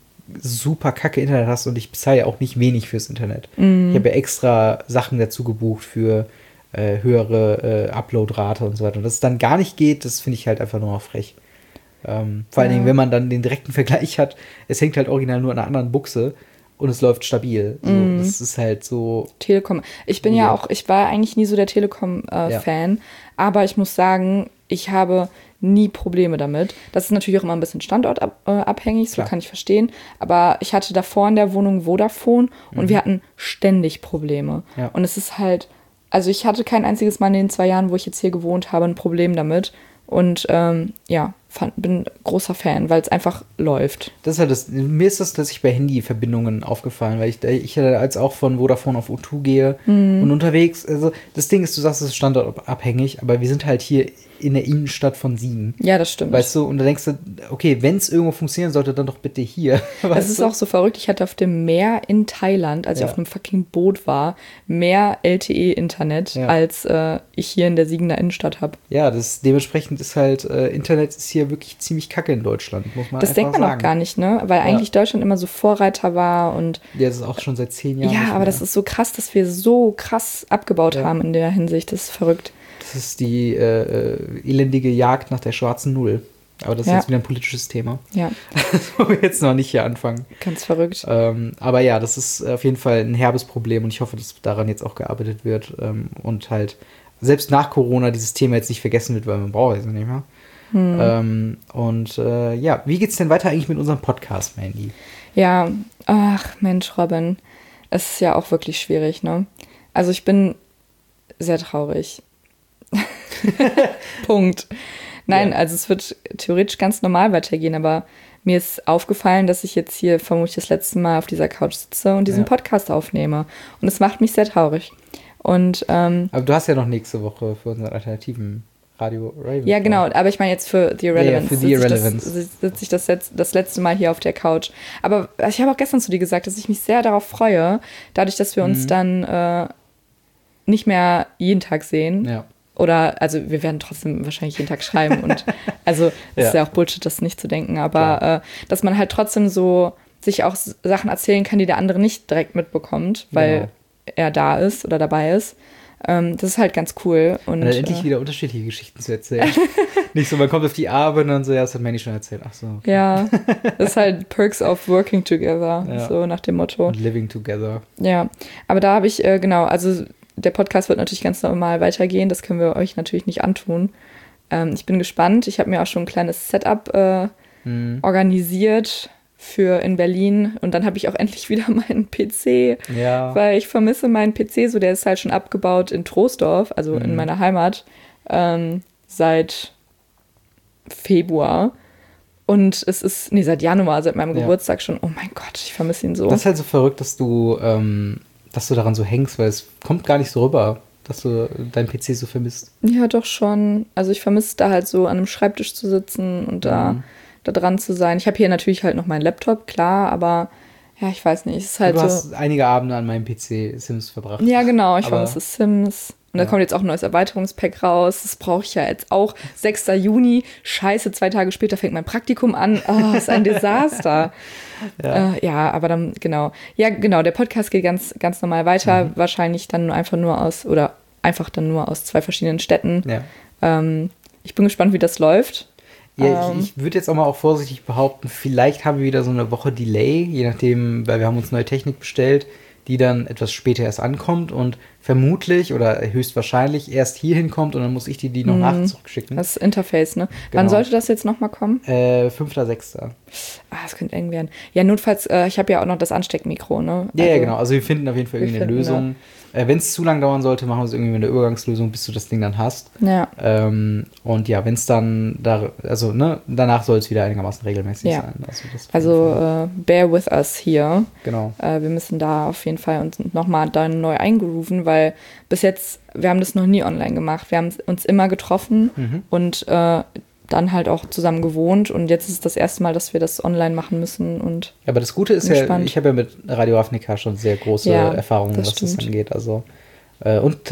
super kacke Internet hast und ich bezahle ja auch nicht wenig fürs Internet. Mhm. Ich habe ja extra Sachen dazu gebucht für Äh, höhere äh, Uploadrate und so weiter. Und dass es dann gar nicht geht, das finde ich halt einfach nur noch frech. Ähm, vor allen ja. Dingen, wenn man dann den direkten Vergleich hat, es hängt halt original nur an einer anderen Buchse und es läuft stabil. So, mm. Das ist halt so. Telekom. Ich bin ja, ja auch, ich war eigentlich nie so der Telekom-Fan, äh, ja. aber ich muss sagen, ich habe nie Probleme damit. Das ist natürlich auch immer ein bisschen standortabhängig, so Klar. kann ich verstehen. Aber ich hatte davor in der Wohnung Vodafone und mhm. wir hatten ständig Probleme. Ja. Und es ist halt, also ich hatte kein einziges Mal in den zwei Jahren, wo ich jetzt hier gewohnt habe, ein Problem damit. Und ähm, ja, fand, bin großer Fan, weil es einfach läuft. Das ist halt das, mir ist das tatsächlich bei Handyverbindungen aufgefallen, weil ich, ich als auch von Vodafone auf O zwei gehe mhm. und unterwegs, also das Ding ist, du sagst, es ist standortabhängig, aber wir sind halt hier in der Innenstadt von Siegen. Ja, das stimmt. Weißt du, und da denkst du, okay, wenn es irgendwo funktionieren sollte, dann doch bitte hier. Das ist du? auch so verrückt. Ich hatte auf dem Meer in Thailand, als ja. ich auf einem fucking Boot war, mehr L T E-Internet, ja. als äh, ich hier in der Siegener Innenstadt habe. Ja, das dementsprechend ist halt, äh, Internet ist hier wirklich ziemlich kacke in Deutschland, muss man das einfach denkt man sagen. auch gar nicht, ne? Weil eigentlich ja. Deutschland immer so Vorreiter war und ja, das ist auch schon seit zehn Jahren. Ja, aber mehr. Das ist so krass, dass wir so krass abgebaut ja. haben in der Hinsicht. Das ist verrückt. Das ist die äh, elendige Jagd nach der schwarzen Null. Aber das ist ja. jetzt wieder ein politisches Thema. Ja. Das wollen wir jetzt noch nicht hier anfangen. Ganz verrückt. Ähm, aber ja, das ist auf jeden Fall ein herbes Problem und ich hoffe, dass daran jetzt auch gearbeitet wird ähm, und halt selbst nach Corona dieses Thema jetzt nicht vergessen wird, weil man braucht es nicht mehr. Hm. Ähm, und äh, ja, wie geht's denn weiter eigentlich mit unserem Podcast, Mandy? Ja, ach Mensch, Robin, es ist ja auch wirklich schwierig, ne? Also ich bin sehr traurig. Punkt. Nein, ja. Also es wird theoretisch ganz normal weitergehen, aber mir ist aufgefallen, dass ich jetzt hier vermutlich das letzte Mal auf dieser Couch sitze und diesen ja. Podcast aufnehme. Und es macht mich sehr traurig. Und, ähm, aber du hast ja noch nächste Woche für unseren alternativen Radio Ravens. Ja, genau, aber ich meine jetzt für The Irrelevance. Ja, ja, für The Irrelevance. Sitze ich das, das, das letzte Mal hier auf der Couch. Aber ich habe auch gestern zu dir gesagt, dass ich mich sehr darauf freue, dadurch, dass wir uns mhm. dann äh, nicht mehr jeden Tag sehen. Ja. Oder, also wir werden trotzdem wahrscheinlich jeden Tag schreiben. Und also es ja. ist ja auch Bullshit, das nicht zu denken. Aber äh, dass man halt trotzdem so sich auch Sachen erzählen kann, die der andere nicht direkt mitbekommt, weil genau. er da ist oder dabei ist. Ähm, das ist halt ganz cool. Und, und dann endlich äh, wieder unterschiedliche Geschichten zu erzählen. Nicht so, man kommt auf die Arbeit und dann so, ja, das hat Mandy schon erzählt. Ach so. Okay. Ja, das ist halt Perks of Working Together, ja. so nach dem Motto. Und Living Together. Ja, aber da habe ich, äh, genau, also der Podcast wird natürlich ganz normal weitergehen. Das können wir euch natürlich nicht antun. Ähm, ich bin gespannt. Ich habe mir auch schon ein kleines Setup äh, hm. organisiert für in Berlin. Und dann habe ich auch endlich wieder meinen P C. Ja. Weil ich vermisse meinen P C. So, der ist halt schon abgebaut in Troisdorf, also hm. in meiner Heimat, ähm, seit Februar. Und es ist, nee, seit Januar, seit meinem ja. Geburtstag schon. Oh mein Gott, ich vermisse ihn so. Das ist halt so verrückt, dass du... Ähm dass du daran so hängst, weil es kommt gar nicht so rüber, dass du deinen P C so vermisst. Ja, doch schon. Also ich vermisse da halt so an einem Schreibtisch zu sitzen und da, mhm. da dran zu sein. Ich habe hier natürlich halt noch meinen Laptop, klar, aber ja, ich weiß nicht. Es ist halt du so. hast einige Abende an meinem P C Sims verbracht. Ja, genau. Ich vermisse Sims. Und da ja. kommt jetzt auch ein neues Erweiterungspack raus. Das brauche ich ja jetzt auch. sechster Juni. Scheiße, zwei Tage später fängt mein Praktikum an. Oh, ist ein Desaster. ja. Äh, ja, aber dann, genau. Ja, genau, der Podcast geht ganz, ganz normal weiter. Mhm. Wahrscheinlich dann nur einfach nur aus, oder einfach dann nur aus zwei verschiedenen Städten. Ja. Ähm, ich bin gespannt, wie das läuft. Ja, ähm, ich, ich würde jetzt auch mal auch vorsichtig behaupten, vielleicht haben wir wieder so eine Woche Delay, je nachdem, weil wir haben uns neue Technik bestellt, die dann etwas später erst ankommt und vermutlich oder höchstwahrscheinlich erst hier hinkommt und dann muss ich dir die noch mm, nach zurückschicken. Das Interface, ne? Genau. Wann sollte das jetzt nochmal kommen? Äh, fünfter sechster Ah, das könnte eng werden. Ja, notfalls, äh, ich habe ja auch noch das Ansteckmikro, ne? Ja, also, ja, genau. Also wir finden auf jeden Fall irgendwie eine Lösung. Äh, wenn es zu lang dauern sollte, machen wir es irgendwie mit einer Übergangslösung, bis du das Ding dann hast. Ja. Ähm, und ja, wenn es dann, da, also ne, danach soll es wieder einigermaßen regelmäßig ja. sein. Also, das also äh, bear with us hier. Genau. Äh, wir müssen da auf jeden Fall uns nochmal dann neu eingrooven, weil bis jetzt, wir haben das noch nie online gemacht. Wir haben uns immer getroffen mhm. und äh, dann halt auch zusammen gewohnt und jetzt ist es das erste Mal, dass wir das online machen müssen. Und ja, aber das Gute ist ja, ich habe ja mit Radio Ravnica schon sehr große ja, Erfahrungen, das was stimmt. das angeht. Also äh, und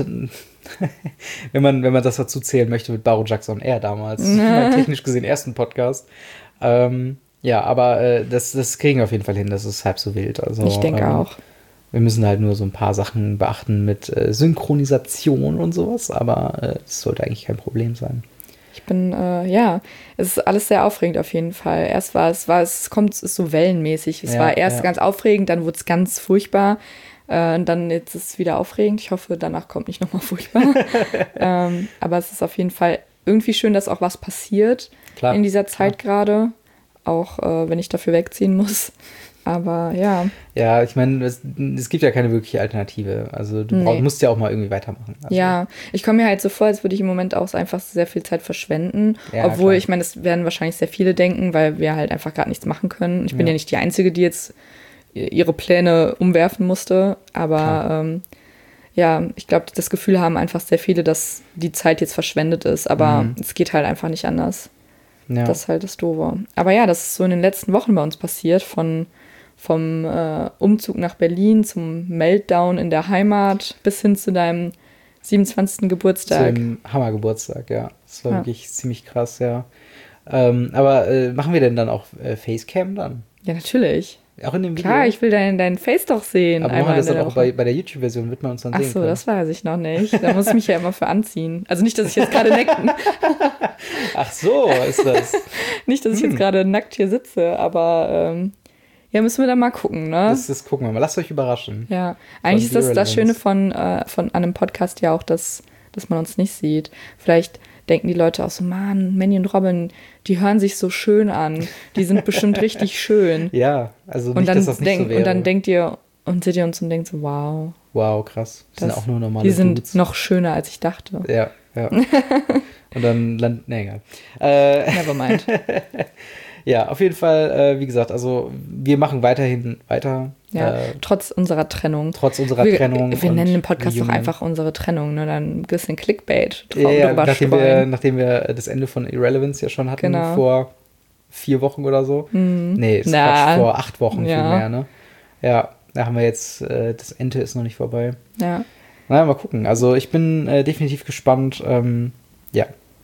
wenn man wenn man das dazu zählen möchte mit Baro Jackson Air damals, mein technisch gesehen ersten Podcast. Ähm, ja, aber äh, das das kriegen wir auf jeden Fall hin. Das ist halb so wild. Also ich denke ähm, auch. Wir müssen halt nur so ein paar Sachen beachten mit äh, Synchronisation und sowas, aber äh, das sollte eigentlich kein Problem sein. Ich bin, äh, ja, es ist alles sehr aufregend auf jeden Fall. Erst war es, war es kommt, es ist so wellenmäßig. Es ja, war erst ja. ganz aufregend, dann wurde es ganz furchtbar. Äh, und dann jetzt ist es wieder aufregend. Ich hoffe, danach kommt nicht nochmal furchtbar. ähm, aber es ist auf jeden Fall irgendwie schön, dass auch was passiert Klar. in dieser Zeit gerade. Auch äh, wenn ich dafür wegziehen muss. Aber ja. Ja, ich meine, es, es gibt ja keine wirkliche Alternative. Also du brauch, nee. musst ja auch mal irgendwie weitermachen. Also. Ja, ich komme mir halt so vor, als würde ich im Moment auch einfach sehr viel Zeit verschwenden. Ja, obwohl, klar. ich meine, das werden wahrscheinlich sehr viele denken, weil wir halt einfach gerade nichts machen können. Ich bin ja. ja nicht die Einzige, die jetzt ihre Pläne umwerfen musste. Aber ähm, ja, ich glaube, das Gefühl haben einfach sehr viele, dass die Zeit jetzt verschwendet ist. Aber mhm. es geht halt einfach nicht anders. Ja. Das ist halt das Doofe. Aber ja, das ist so in den letzten Wochen bei uns passiert, von vom äh, Umzug nach Berlin zum Meltdown in der Heimat bis hin zu deinem siebenundzwanzigsten Geburtstag. Zu dem Hammergeburtstag, ja. Das war ja. wirklich ziemlich krass, ja. Ähm, aber äh, machen wir denn dann auch äh, Facecam dann? Ja, natürlich. Auch in dem Video? Klar, ich will dein, dein Face doch sehen. Aber machen wir das dann auch bei, bei der YouTube-Version, wird man uns dann Ach sehen so, können. das weiß ich noch nicht. Da muss ich mich ja immer für anziehen. Also nicht, dass ich jetzt gerade nackt... Ach so, ist das. Nicht, dass ich hm. jetzt gerade nackt hier sitze, aber... Ähm, ja, müssen wir dann mal gucken, ne? Das, das gucken wir mal. Lasst euch überraschen. Ja, eigentlich ist das das Schöne von, äh, von einem Podcast ja auch, dass, dass man uns nicht sieht. Vielleicht denken die Leute auch so, Mann, Manny und Robin, die hören sich so schön an. Die sind bestimmt richtig schön. Ja, also nicht, und dann dass das nicht denk, so wäre. Und dann denkt ihr und seht ihr uns und denkt so, wow. Wow, krass. Die das, sind auch nur normale Die sind Dudes. noch schöner, als ich dachte. Ja, ja. Und dann landet, nee, egal. Äh, Nevermind. Ja, auf jeden Fall, äh, wie gesagt, also wir machen weiterhin weiter. Ja, äh, trotz unserer Trennung. Trotz unserer wir, Trennung. Wir nennen den Podcast Reunion. doch einfach unsere Trennung, ne? Dann ein bisschen Clickbait ja, ja, drüber nachdem streuen. wir, nachdem wir das Ende von Irrelevance ja schon hatten, Genau. vor vier Wochen oder so. Mhm. Nee, ist Na, Quatsch, vor acht Wochen ja. viel mehr, ne? Ja, da haben wir jetzt, äh, das Ende ist noch nicht vorbei. Ja. Na, mal gucken. Also ich bin äh, definitiv gespannt. Ähm, ja.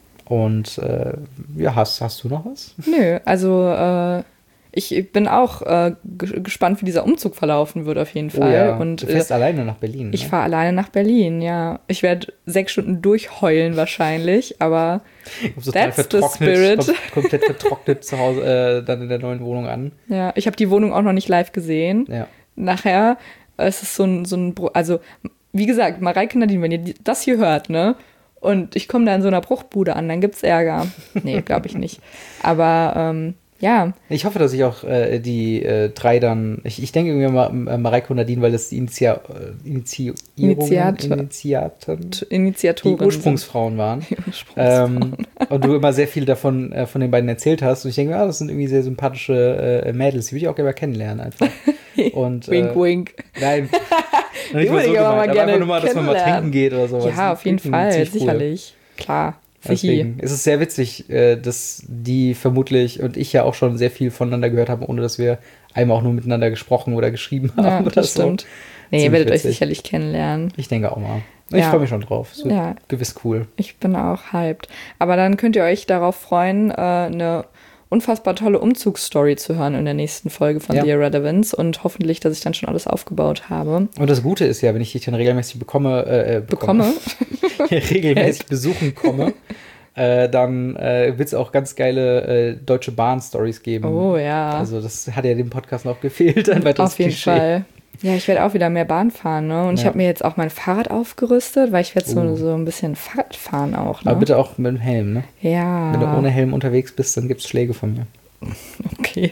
Und äh, ja, hast, hast du noch was? Nö, also äh, ich bin auch äh, g- gespannt, wie dieser Umzug verlaufen wird auf jeden Fall. Oh ja, Und du fährst äh, alleine nach Berlin. ich ne? fahre alleine nach Berlin, ja. Ich werde sechs Stunden durchheulen wahrscheinlich, aber Kommst total that's the vertrocknet, spirit. komm- komplett vertrocknet zu Hause, äh, dann in der neuen Wohnung an. ja, ich habe die Wohnung auch noch nicht live gesehen. Ja. Nachher äh, es ist so ein, so ein, Bru- also wie gesagt, Mareike Nadine, wenn ihr die- das hier hört, ne, und ich komme da in so einer Bruchbude an, dann gibt's Ärger. Nee, glaube ich nicht. Aber ähm, ja, Ich hoffe, dass ich auch äh, die äh, drei dann, ich, ich denke irgendwie mal äh, Mareike und Nadine, weil das die Initiia, äh, Initiierungen, Initiator- Initiaten, T- die Initiatoren. Ursprungsfrauen waren. sind. Die Ursprungsfrauen. Ähm, und du immer sehr viel davon äh, von den beiden erzählt hast. Und ich denke, ah, das sind irgendwie sehr sympathische äh, Mädels, die würde ich auch gerne mal kennenlernen einfach. Und, wink, äh, wink. Nein, Die nicht mal würde so ich aber gemeint, mal aber gerne einfach nur mal, dass man mal kennenlernen. trinken geht oder sowas. Ja, auf jeden Trinken, Fall, ziemlich cool. sicherlich. Klar. Sichi. Deswegen ist es sehr witzig, äh, dass die vermutlich und ich ja auch schon sehr viel voneinander gehört haben, ohne dass wir einmal auch nur miteinander gesprochen oder geschrieben haben. Ja, oder das so. stimmt. Nee, ihr Ziemlich werdet euch witzig. sicherlich kennenlernen. Ich denke auch mal. Ich Ja. freue mich schon drauf. Es wird Ja. gewiss cool. Ich bin auch hyped. Aber dann könnt ihr euch darauf freuen, äh, eine unfassbar tolle Umzugsstory zu hören in der nächsten Folge von Ja. The Irrelevance und hoffentlich, dass ich dann schon alles aufgebaut habe. Und das Gute ist ja, wenn ich dich dann regelmäßig bekomme, äh, bekomme, Bekomme? regelmäßig besuchen komme, äh, dann äh, wird es auch ganz geile äh, Deutsche Bahn-Stories geben. Oh ja. Also das hat ja dem Podcast noch gefehlt. Ein weiteres Auf jeden Klischee. Fall. Ja, ich werde auch wieder mehr Bahn fahren, ne? Und ich Ja. habe mir jetzt auch mein Fahrrad aufgerüstet, weil ich werde so, Oh. so ein bisschen Fahrrad fahren auch, ne? Aber bitte auch mit dem Helm, ne? Ja. Wenn du ohne Helm unterwegs bist, dann gibt es Schläge von mir. Okay.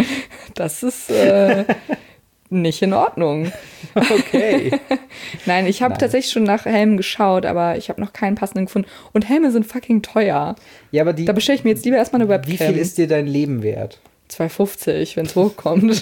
Das ist äh, nicht in Ordnung. Okay. Nein, ich habe Nein. tatsächlich schon nach Helmen geschaut, aber ich habe noch keinen passenden gefunden. Und Helme sind fucking teuer. Ja, aber die, Da bestelle ich mir jetzt lieber erstmal eine Webcam. wie viel ist dir dein Leben wert? zwei fünfzig, wenn es hochkommt.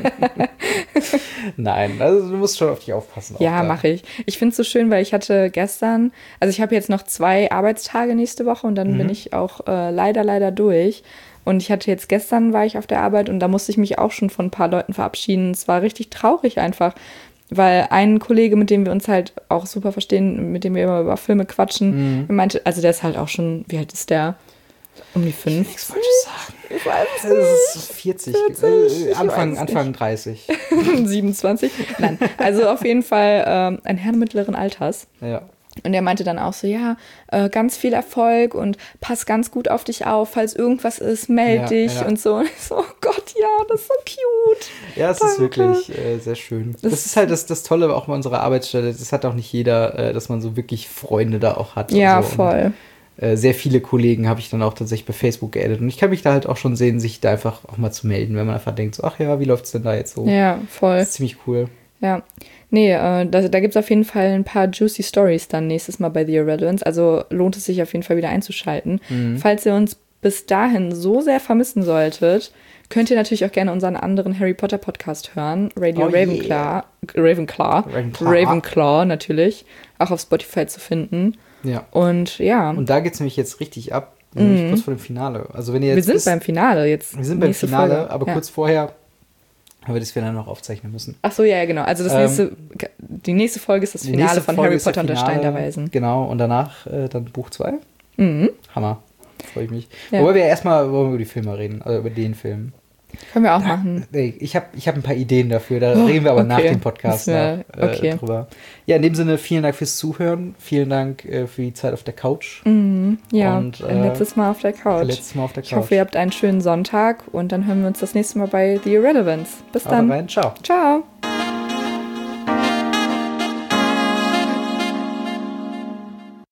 Nein, also du musst schon auf dich aufpassen. auch Ja, da. mache ich. Ich finde es so schön, weil ich hatte gestern, also ich habe jetzt noch zwei Arbeitstage nächste Woche und dann Mhm. bin ich auch äh, leider, leider durch. Und ich hatte jetzt gestern, war ich auf der Arbeit und da musste ich mich auch schon von ein paar Leuten verabschieden. Es war richtig traurig einfach, weil ein Kollege, mit dem wir uns halt auch super verstehen, mit dem wir immer über Filme quatschen, Mhm. meinte, also der ist halt auch schon, wie alt ist der? Um die fünf? Nichts Falsches sagen. Ich weiß es Das ist vierzig. vierzig, äh, ich Anfang, weiß Anfang dreißig. siebenundzwanzig. Nein, also auf jeden Fall ähm, ein Herr mittleren Alters. Ja. Und er meinte dann auch so, ja, äh, ganz viel Erfolg und pass ganz gut auf dich auf, falls irgendwas ist, meld Ja, dich ja. und so. Und ich so, oh Gott, ja, das ist so cute. Ja, es ist Danke. wirklich äh, sehr schön. Das, Das- ist halt das, das Tolle auch bei unserer Arbeitsstelle. Das hat auch nicht jeder, äh, dass man so wirklich Freunde da auch hat. Ja, und so. voll. Und, äh, sehr viele Kollegen habe ich dann auch tatsächlich bei Facebook geaddet. Und ich kann mich da halt auch schon sehen, sich da einfach auch mal zu melden, wenn man einfach denkt, so, ach ja, wie läuft's denn da jetzt so? Ja, voll. Das ist ziemlich cool. Ja. Nee, äh, da, da gibt es auf jeden Fall ein paar juicy Stories dann nächstes Mal bei The Irrelevance. Also lohnt es sich auf jeden Fall wieder einzuschalten. Mhm. Falls ihr uns bis dahin so sehr vermissen solltet, könnt ihr natürlich auch gerne unseren anderen Harry Potter Podcast hören. Radio Oh Ravenclaw. Ravenclaw. Ravenclaw. Ravenclaw natürlich. Auch auf Spotify zu finden. Ja. Und ja, Und da geht es nämlich jetzt richtig ab. Nämlich kurz vor dem Finale. Also wenn ihr jetzt wir sind wisst- beim Finale jetzt. wir sind beim nächste Finale, Folge. aber ja. kurz vorher haben wir das Finale noch aufzeichnen müssen. Ach so, ja, ja, genau. Also das Ähm, nächste, die nächste Folge ist das Die Finale nächste von Folge Harry ist der Potter und der Finale. Stein der Weisen. Genau, und danach äh, dann Buch zwei. Mhm. Hammer. Freue ich mich. Ja. Wobei wir erstmal wollen wir über die Filme reden, also über den Film. Können wir auch machen. Nee, ich habe ich hab ein paar Ideen dafür, da Oh, reden wir aber nach okay. dem Podcast Das wär- nach, äh, okay. drüber. Ja, in dem Sinne, vielen Dank fürs Zuhören. Vielen Dank äh, für die Zeit auf der Couch. Mhm. Ja, Und, ein äh, letztes Mal auf der Couch. Letztes Mal auf der Couch. Ich hoffe, ihr habt einen schönen Sonntag und dann hören wir uns das nächste Mal bei The Irrelevance. Bis Haut dann. rein, ciao. Ciao.